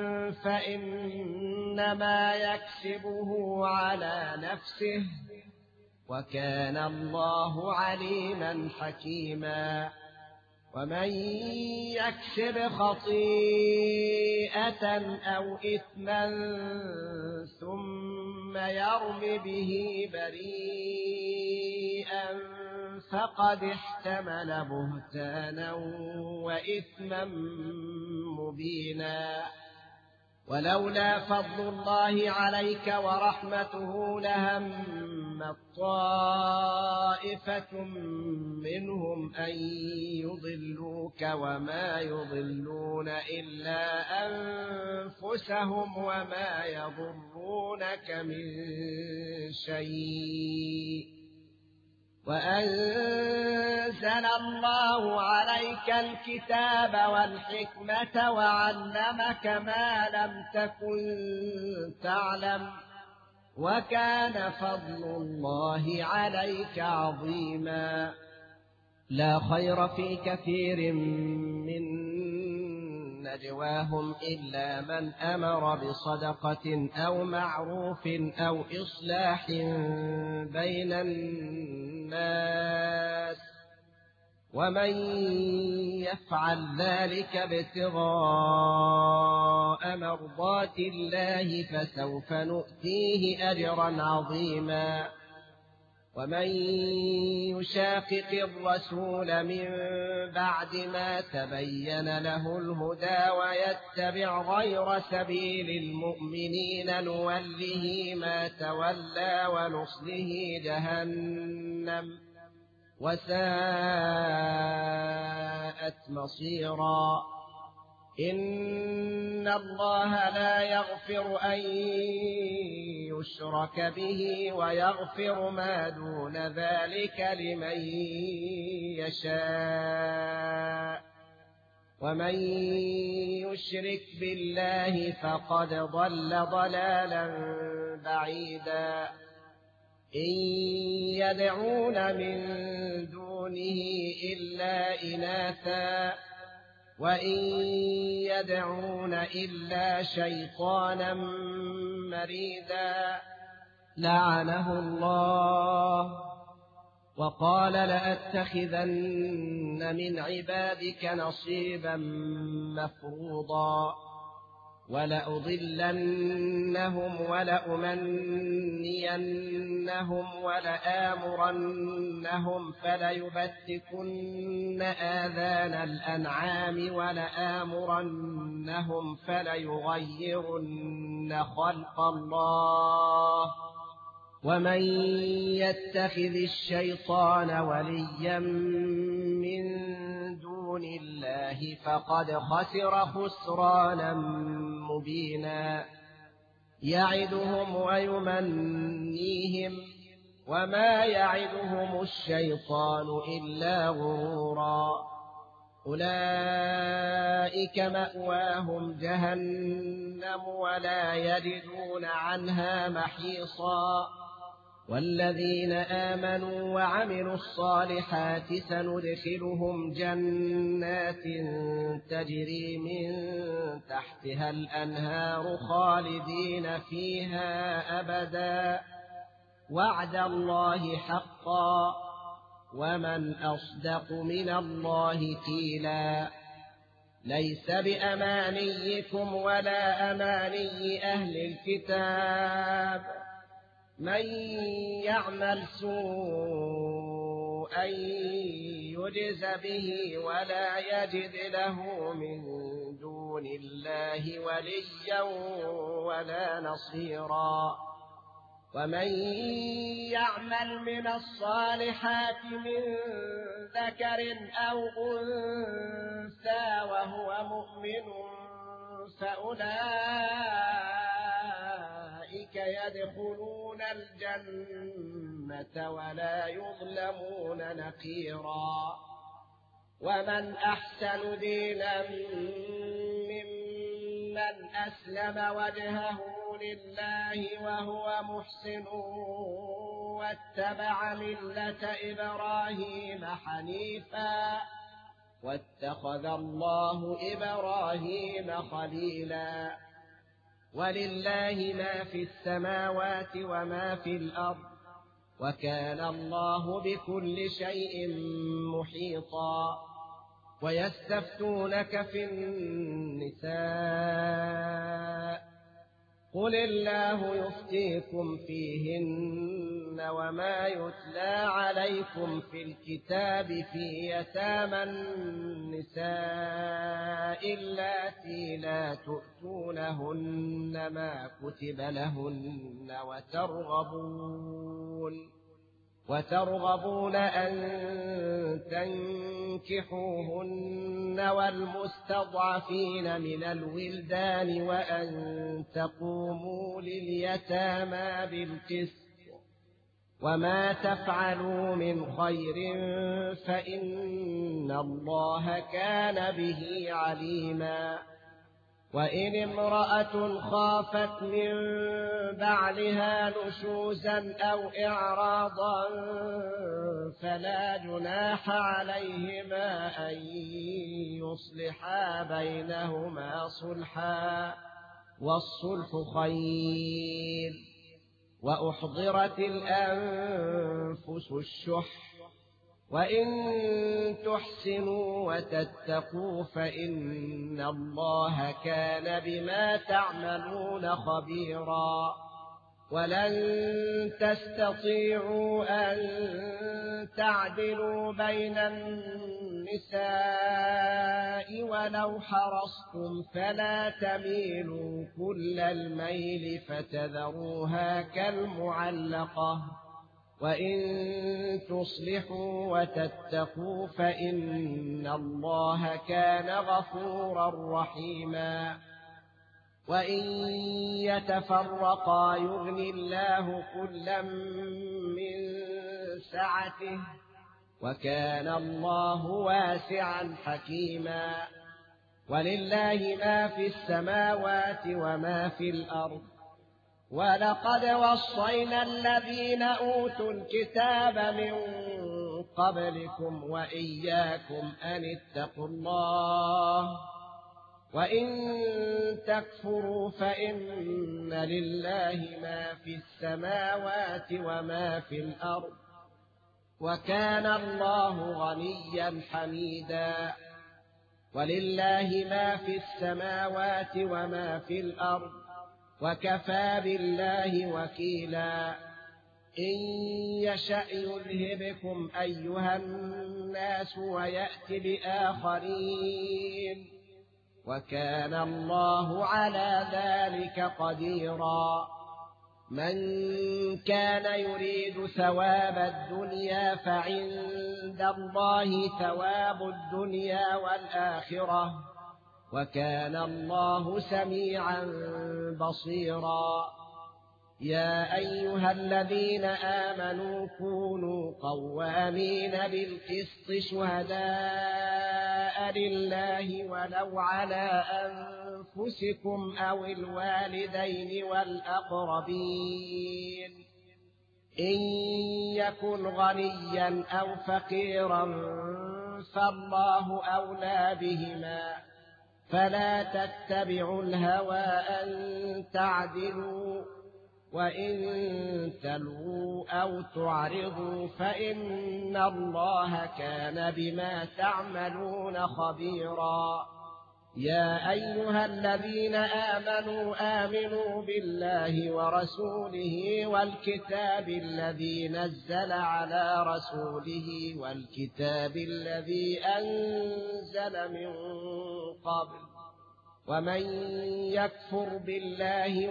فإنما يكسبه على نفسه وكان الله عليما حكيما. ومن يكسب خطيئة أو إثما ثم يرم به بريئا فقد احتمل بهتانا وإثما مبينا. ولولا فضل الله عليك ورحمته لهم طائفة منهم أن يضلوك وما يضلون إلا أنفسهم وما يضرونك من شيء. وأنزل الله عليك الكتاب والحكمة وعلمك ما لم تكن تعلم وكان فضل الله عليك عظيما. لا خير في كثير من نجواهم إلا من أمر بصدقة أو معروف أو إصلاح بين الناس ومن يفعل ذلك ابتغاء مرضات الله فسوف نؤتيه أجرا عظيما. ومن يشاقق الرسول من بعد ما تبين له الهدى ويتبع غير سبيل المؤمنين نوله ما تولى ونصله جهنم وساءت مصيرا. إن الله لا يغفر أن يشرك به ويغفر ما دون ذلك لمن يشاء ومن يشرك بالله فقد ضل ضلالا بعيدا. إن يدعون من دونه إلا إناثا وإن يدعون إلا شيطانا مريدا لعنه الله وقال لأتخذن من عبادك نصيبا مفروضا ولأضلنهم ولأمنينهم ولآمرنهم فليبتكن آذان الأنعام ولآمرنهم فليغيرن خلق الله ومن يتخذ الشيطان وليا من دون الله فقد خسر خسرانا مبينا. يعدهم ويمنيهم وما يعدهم الشيطان إلا غرورا. أولئك مأواهم جهنم ولا يجدون عنها محيصا. والذين آمنوا وعملوا الصالحات سندخلهم جنات تجري من تحتها الأنهار خالدين فيها أبدا وعد الله حقا ومن أصدق من الله قيلا. ليس بأمانيكم ولا أماني أهل الكتاب من يعمل سوءا يجز به ولا يجد له من دون الله وليا ولا نصيرا ومن يعمل من الصالحات من ذكر أو أنثى وهو مؤمن فأولئك يدخلون الجنة ولا يظلمون نقيرا ومن أحسن دينا ممن أسلم وجهه لله وهو محسن واتبع ملة إبراهيم حنيفا واتخذ الله إبراهيم خليلا ولله ما في السماوات وما في الأرض وكان الله بكل شيء محيطا ويستفتونك في النساء قل الله يفتيكم فيهن وما يتلى عليكم في الكتاب في يتامى النساء اللاتي لا تؤتونهن ما كتب لهن وترغبون وترغبون أن تنكحوهن والمستضعفين من الولدان وأن تقوموا لليتامى بالقسط وما تفعلوا من خير فإن الله كان به عليما وإن امرأة خافت من بعلها نشوزا أو إعراضا فلا جناح عليهما أن يصلحا بينهما صلحا والصلح خير وأحضرت الأنفس الشح وإن تحسنوا وتتقوا فإن الله كان بما تعملون خبيرا ولن تستطيعوا أن تعدلوا بين النساء ولو حرصتم فلا تميلوا كل الميل فتذروها كالمعلقة وإن تصلحوا وتتقوا فإن الله كان غفورا رحيما وإن يتفرقا يغني الله كلا من سعته وكان الله واسعا حكيما ولله ما في السماوات وما في الأرض ولقد وصينا الذين أوتوا الكتاب من قبلكم وإياكم أن اتقوا الله وإن تكفروا فإن لله ما في السماوات وما في الأرض وكان الله غنيا حميدا ولله ما في السماوات وما في الأرض وكفى بالله وكيلا إن يشأ يذهبكم أيها الناس ويأت بآخرين وكان الله على ذلك قديرا من كان يريد ثواب الدنيا فعند الله ثواب الدنيا والآخرة وكان الله سميعا بصيرا يا أيها الذين آمنوا كونوا قوامين بالقسط شهداء لله ولو على أنفسكم أو الوالدين والأقربين إن يكن غنيا أو فقيرا فالله أولى بهما فلا تتبعوا الهوى أن تعدلوا وإن تلووا أو تعرضوا فإن الله كان بما تعملون خبيرا يا أيها الذين آمنوا آمنوا بالله ورسوله والكتاب الذي نزل على رسوله والكتاب الذي أنزل من قبل ومن يكفر بالله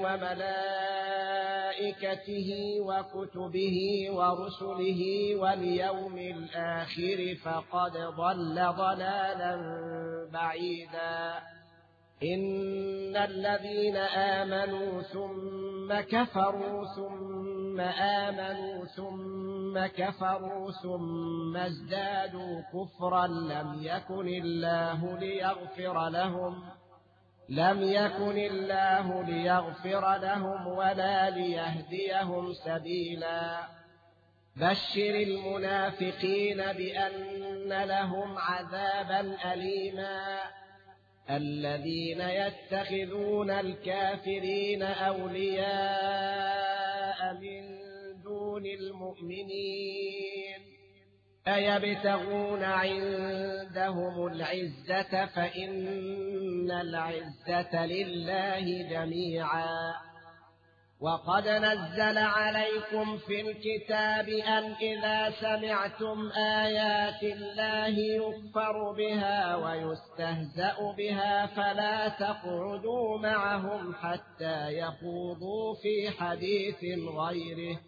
وملائكته وكتبه ورسله واليوم الآخر فقد ضل ضلالا بعيدا إن الذين آمنوا ثم كفروا ثم آمنوا ثم كفروا ثم ازدادوا كفرا لم يكن الله ليغفر لهم لم يكن الله ليغفر لهم ولا ليهديهم سبيلا بشر المنافقين بأن لهم عذابا أليما الذين يتخذون الكافرين أولياء من دون المؤمنين أيبتغون عندهم العزة فإن العزة لله جميعا وقد نزل عليكم في الكتاب أن إذا سمعتم آيات الله يكفر بها ويستهزأ بها فلا تقعدوا معهم حتى يخوضوا في حديث غيره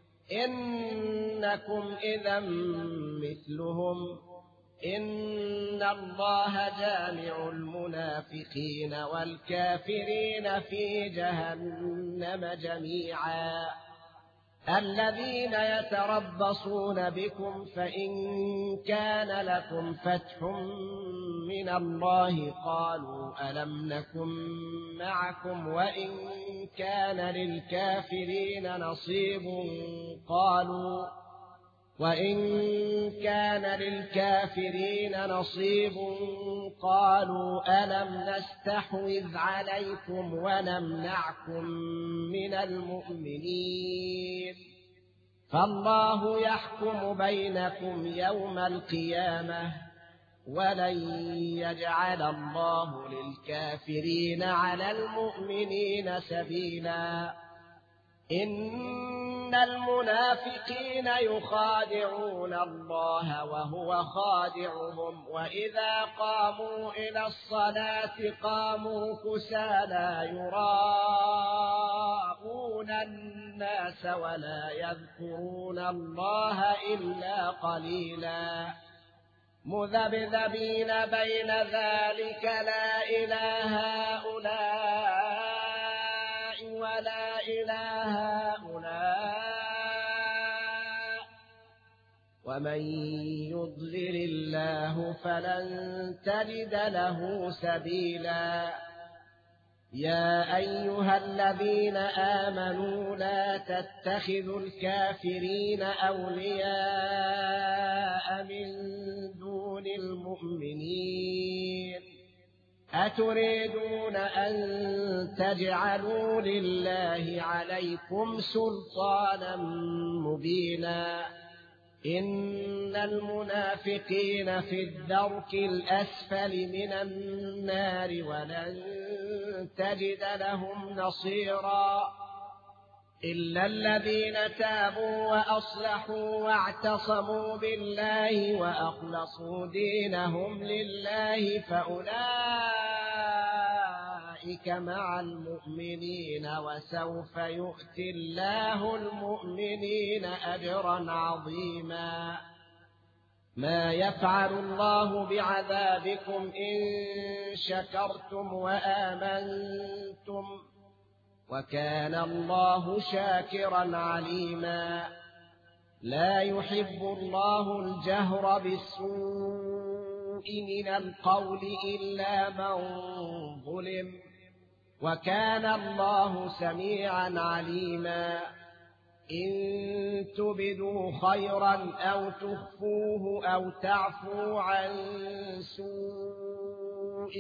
إنكم إذا مثلهم إن الله جامع المنافقين والكافرين في جهنم جميعا الذين يتربصون بكم فإن كان لكم فتح من الله قالوا ألم نكن معكم وإن كان للكافرين نصيب قالوا وإن كان للكافرين نصيب قالوا ألم نستحوذ عليكم ونمنعكم من المؤمنين فالله يحكم بينكم يوم القيامة ولن يجعل الله للكافرين على المؤمنين سبيلا إن المنافقين يخادعون الله وهو خادعهم وإذا قاموا إلى الصلاة قاموا كسالى يراءون الناس ولا يذكرون الله إلا قليلا مذبذبين بين ذلك لا إله هؤلاء ولا إله هؤلاء ومن يضلل الله فلن تجد له سبيلا يا أيها الذين آمنوا لا تتخذوا الكافرين أولياء من دون المؤمنين أتريدون أن تجعلوا لله عليكم سلطانا مبينا إن المنافقين في الدرك الأسفل من النار ولن تجد لهم نصيرا إلا الذين تابوا وأصلحوا واعتصموا بالله وأخلصوا دينهم لله فأولئك مع المؤمنين وسوف يؤتي الله المؤمنين أجرا عظيما ما يفعل الله بعذابكم إن شكرتم وآمنتم وكان الله شاكرا عليما لا يحب الله الجهر بالسوء من القول إلا من ظلم وكان الله سميعا عليما إن تبدوا خيرا أو تخفوه أو تعفوا عن سوء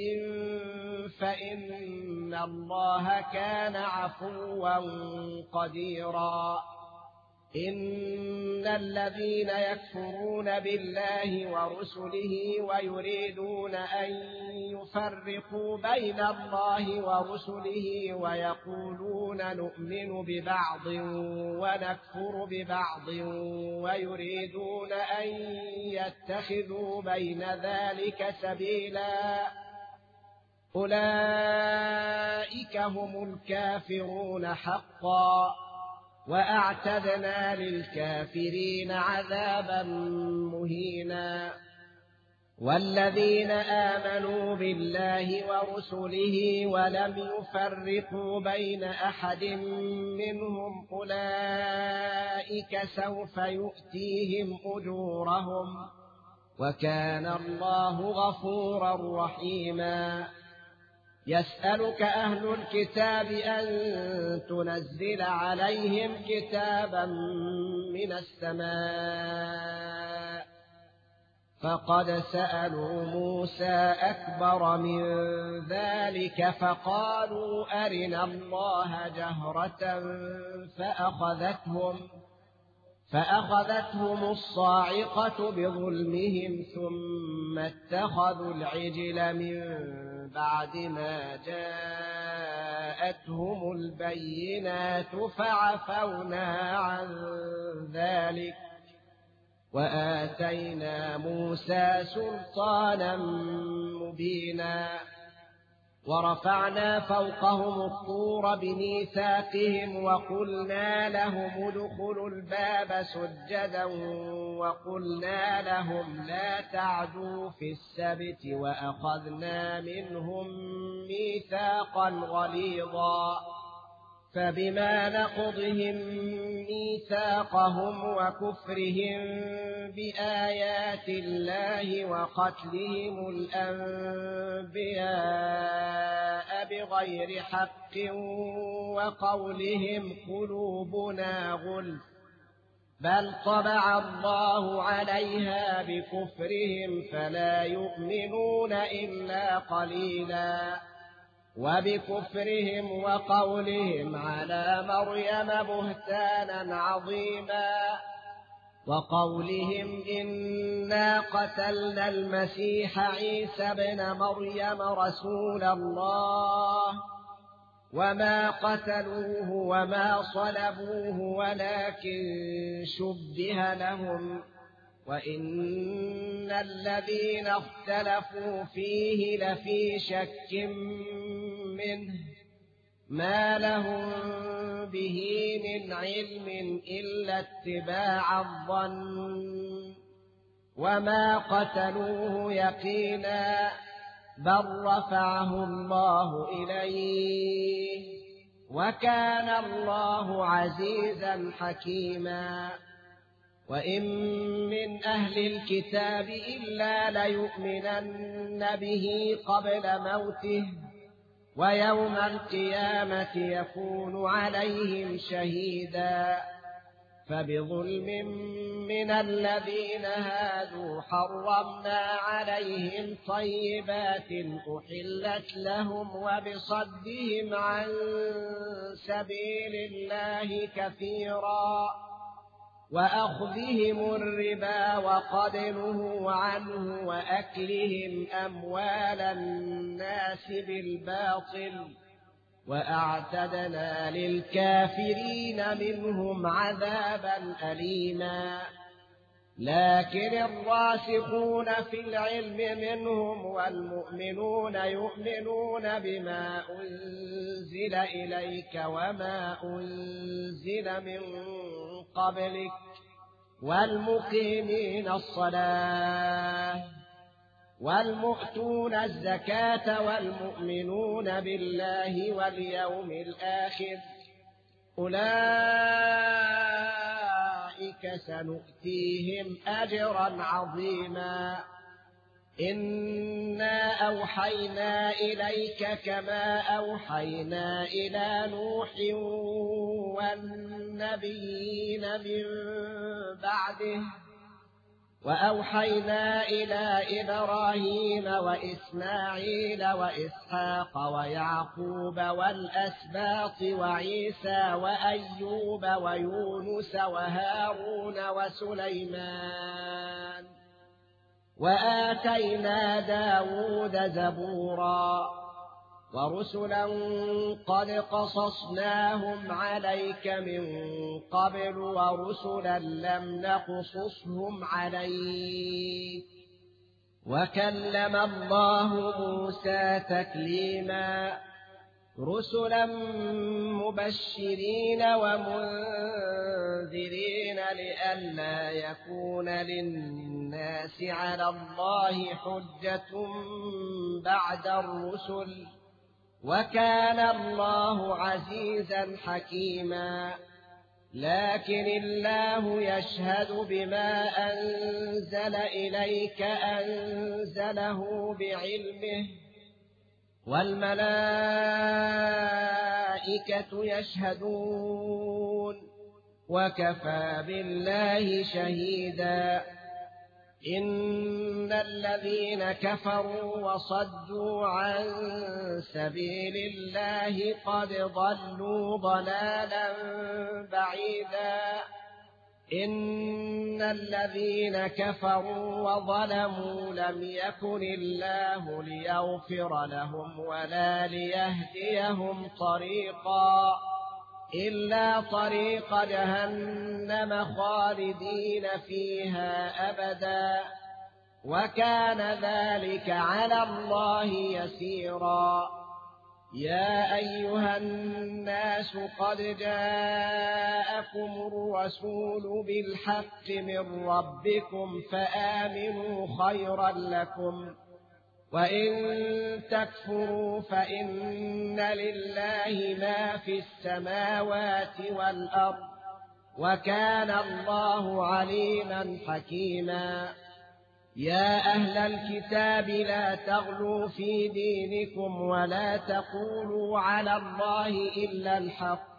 فإن الله كان عفوا قديرا إن الذين يكفرون بالله ورسله ويريدون أن يفرقوا بين الله ورسله ويقولون نؤمن ببعض ونكفر ببعض ويريدون أن يتخذوا بين ذلك سبيلا أولئك هم الكافرون حقا وأعتدنا للكافرين عذابا مهينا. والذين آمنوا بالله ورسله ولم يفرقوا بين أحد منهم أولئك سوف يؤتيهم أجورهم وكان الله غفورا رحيما. يسألك أهل الكتاب أن تنزل عليهم كتابا من السماء فقد سألوا موسى أكبر من ذلك فقالوا أرنا الله جهرة فأخذتهم فأخذتهم الصاعقة بظلمهم ثم اتخذوا العجل من بعد ما جاءتهم البينات فعفونا عن ذلك وآتينا موسى سلطانا مبينا. ورفعنا فوقهم الطور بميثاقهم وقلنا لهم ادخلوا الباب سجدا وقلنا لهم لا تعدوا في السبت وأخذنا منهم ميثاقا غليظا فبما نقضهم ميثاقهم وكفرهم بآيات الله وقتلهم الأنبياء بغير حق وقولهم قلوبنا غلف بل طبع الله عليها بكفرهم فلا يؤمنون إلا قليلا. وبكفرهم وقولهم على مريم بهتانا عظيما وقولهم إنا قتلنا المسيح عيسى ابن مريم رسول الله وما قتلوه وما صلبوه ولكن شبه لهم وإن الذين اختلفوا فيه لفي شك منه ما لهم به من علم إلا اتباع الظن وما قتلوه يقينا بل رفعه الله إليه وكان الله عزيزا حكيما. وإن من أهل الكتاب إلا ليؤمنن به قبل موته ويوم القيامة يكون عليهم شهيدا. فبظلم من الذين هادوا حرمنا عليهم طيبات أحلت لهم وبصدهم عن سبيل الله كثيرا وأخذهم الربا وقد نهوا عنه وأكلهم أموال الناس بالباطل وأعتدنا للكافرين منهم عذابا أليما. لكن الراسخون في العلم منهم والمؤمنون يؤمنون بما أنزل إليك وما أنزل من قبلك والمقيمين الصلاة والمؤتون الزكاة والمؤمنون بالله واليوم الآخر أولئك سنؤتيهم أجرا عظيما. إنا أوحينا إليك كما أوحينا إلى نوح والنبيين من بعده وأوحينا إلى إبراهيم وإسماعيل وإسحاق ويعقوب والأسباط وعيسى وأيوب ويونس وهارون وسليمان وآتينا داود زبورا ورسلا قد قصصناهم عليك من قبل ورسلا لم نقصصهم عليك وكلم الله موسى تكليما رسلا مبشرين ومنذرين لئلا يكون للناس على الله حجة بعد الرسل وكان الله عزيزا حكيما لكن الله يشهد بما أنزل إليك أنزله بعلمه والملائكة يشهدون وكفى بالله شهيدا إن الذين كفروا وصدوا عن سبيل الله قد ضلوا ضلالا بعيدا إن الذين كفروا وظلموا لم يكن الله ليغفر لهم ولا ليهديهم طريقا إلا طريق جهنم خالدين فيها أبدا وكان ذلك على الله يسيرا يا أيها الناس قد جاءكم الرسول بالحق من ربكم فآمنوا خيرا لكم وإن تكفروا فإن لله ما في السماوات والأرض وكان الله عليما حكيما يا أهل الكتاب لا تغلوا في دينكم ولا تقولوا على الله إلا الحق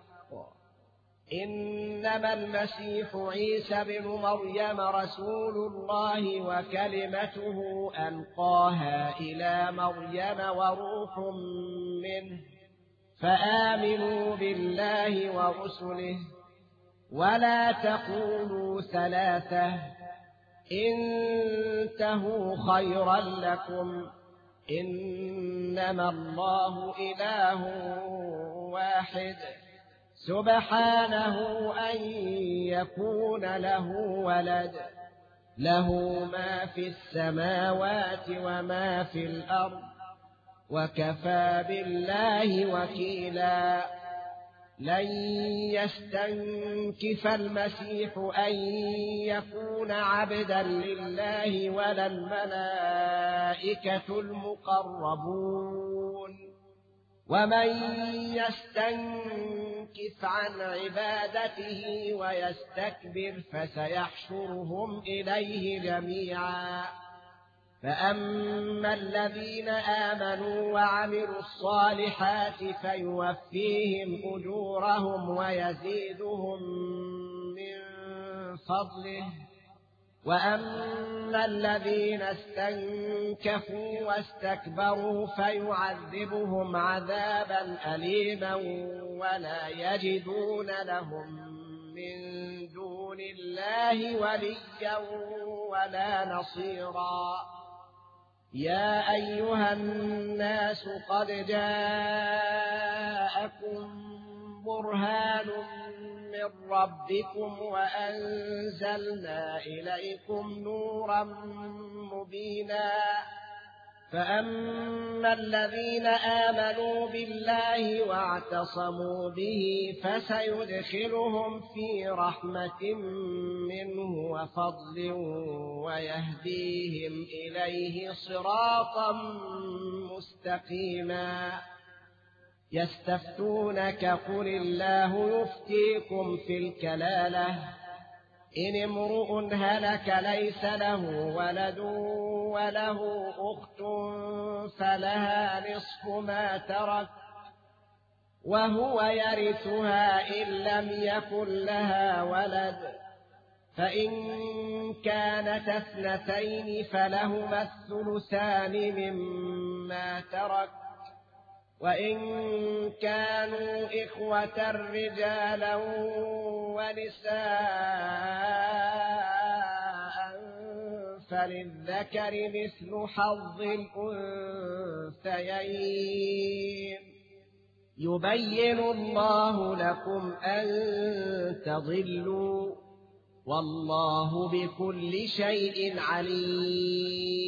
إنما المسيح عيسى بن مريم رسول الله وكلمته ألقاها إلى مريم وروح منه فآمنوا بالله ورسله ولا تقولوا ثلاثة انتهوا خيرا لكم إنما الله إله واحد سبحانه أن يكون له ولد له ما في السماوات وما في الأرض وكفى بالله وكيلا لن يستنكف المسيح أن يكون عبدا لله ولا الملائكة المقربون ومن يستنكف عن عبادته ويستكبر فسيحشرهم إليه جميعا فأما الذين آمنوا وعملوا الصالحات فيوفيهم أجورهم ويزيدهم من فضله وأما الذين استنكفوا واستكبروا فيعذبهم عذابا أليما ولا يجدون لهم من دون الله وليا ولا نصيرا يا أيها الناس قد جاءكم برهان من ربكم وأنزلنا إليكم نورا مبينا فأما الذين آمنوا بالله واعتصموا به فسيدخلهم في رحمة منه وفضل ويهديهم إليه صراطا مستقيما يستفتونك قل الله يفتيكم في الكلالة إن امرؤ هلك ليس له ولد وله أخت فلها نصف ما ترك وهو يرثها إن لم يكن لها ولد فإن كانت اثنتين فلهما الثلثان مما ترك، وإن كانوا إخوة رجالا ونساء فللذكر مثل حظ الأنثيين. يبين الله لكم أن تضلوا، والله بكل شيء عليم.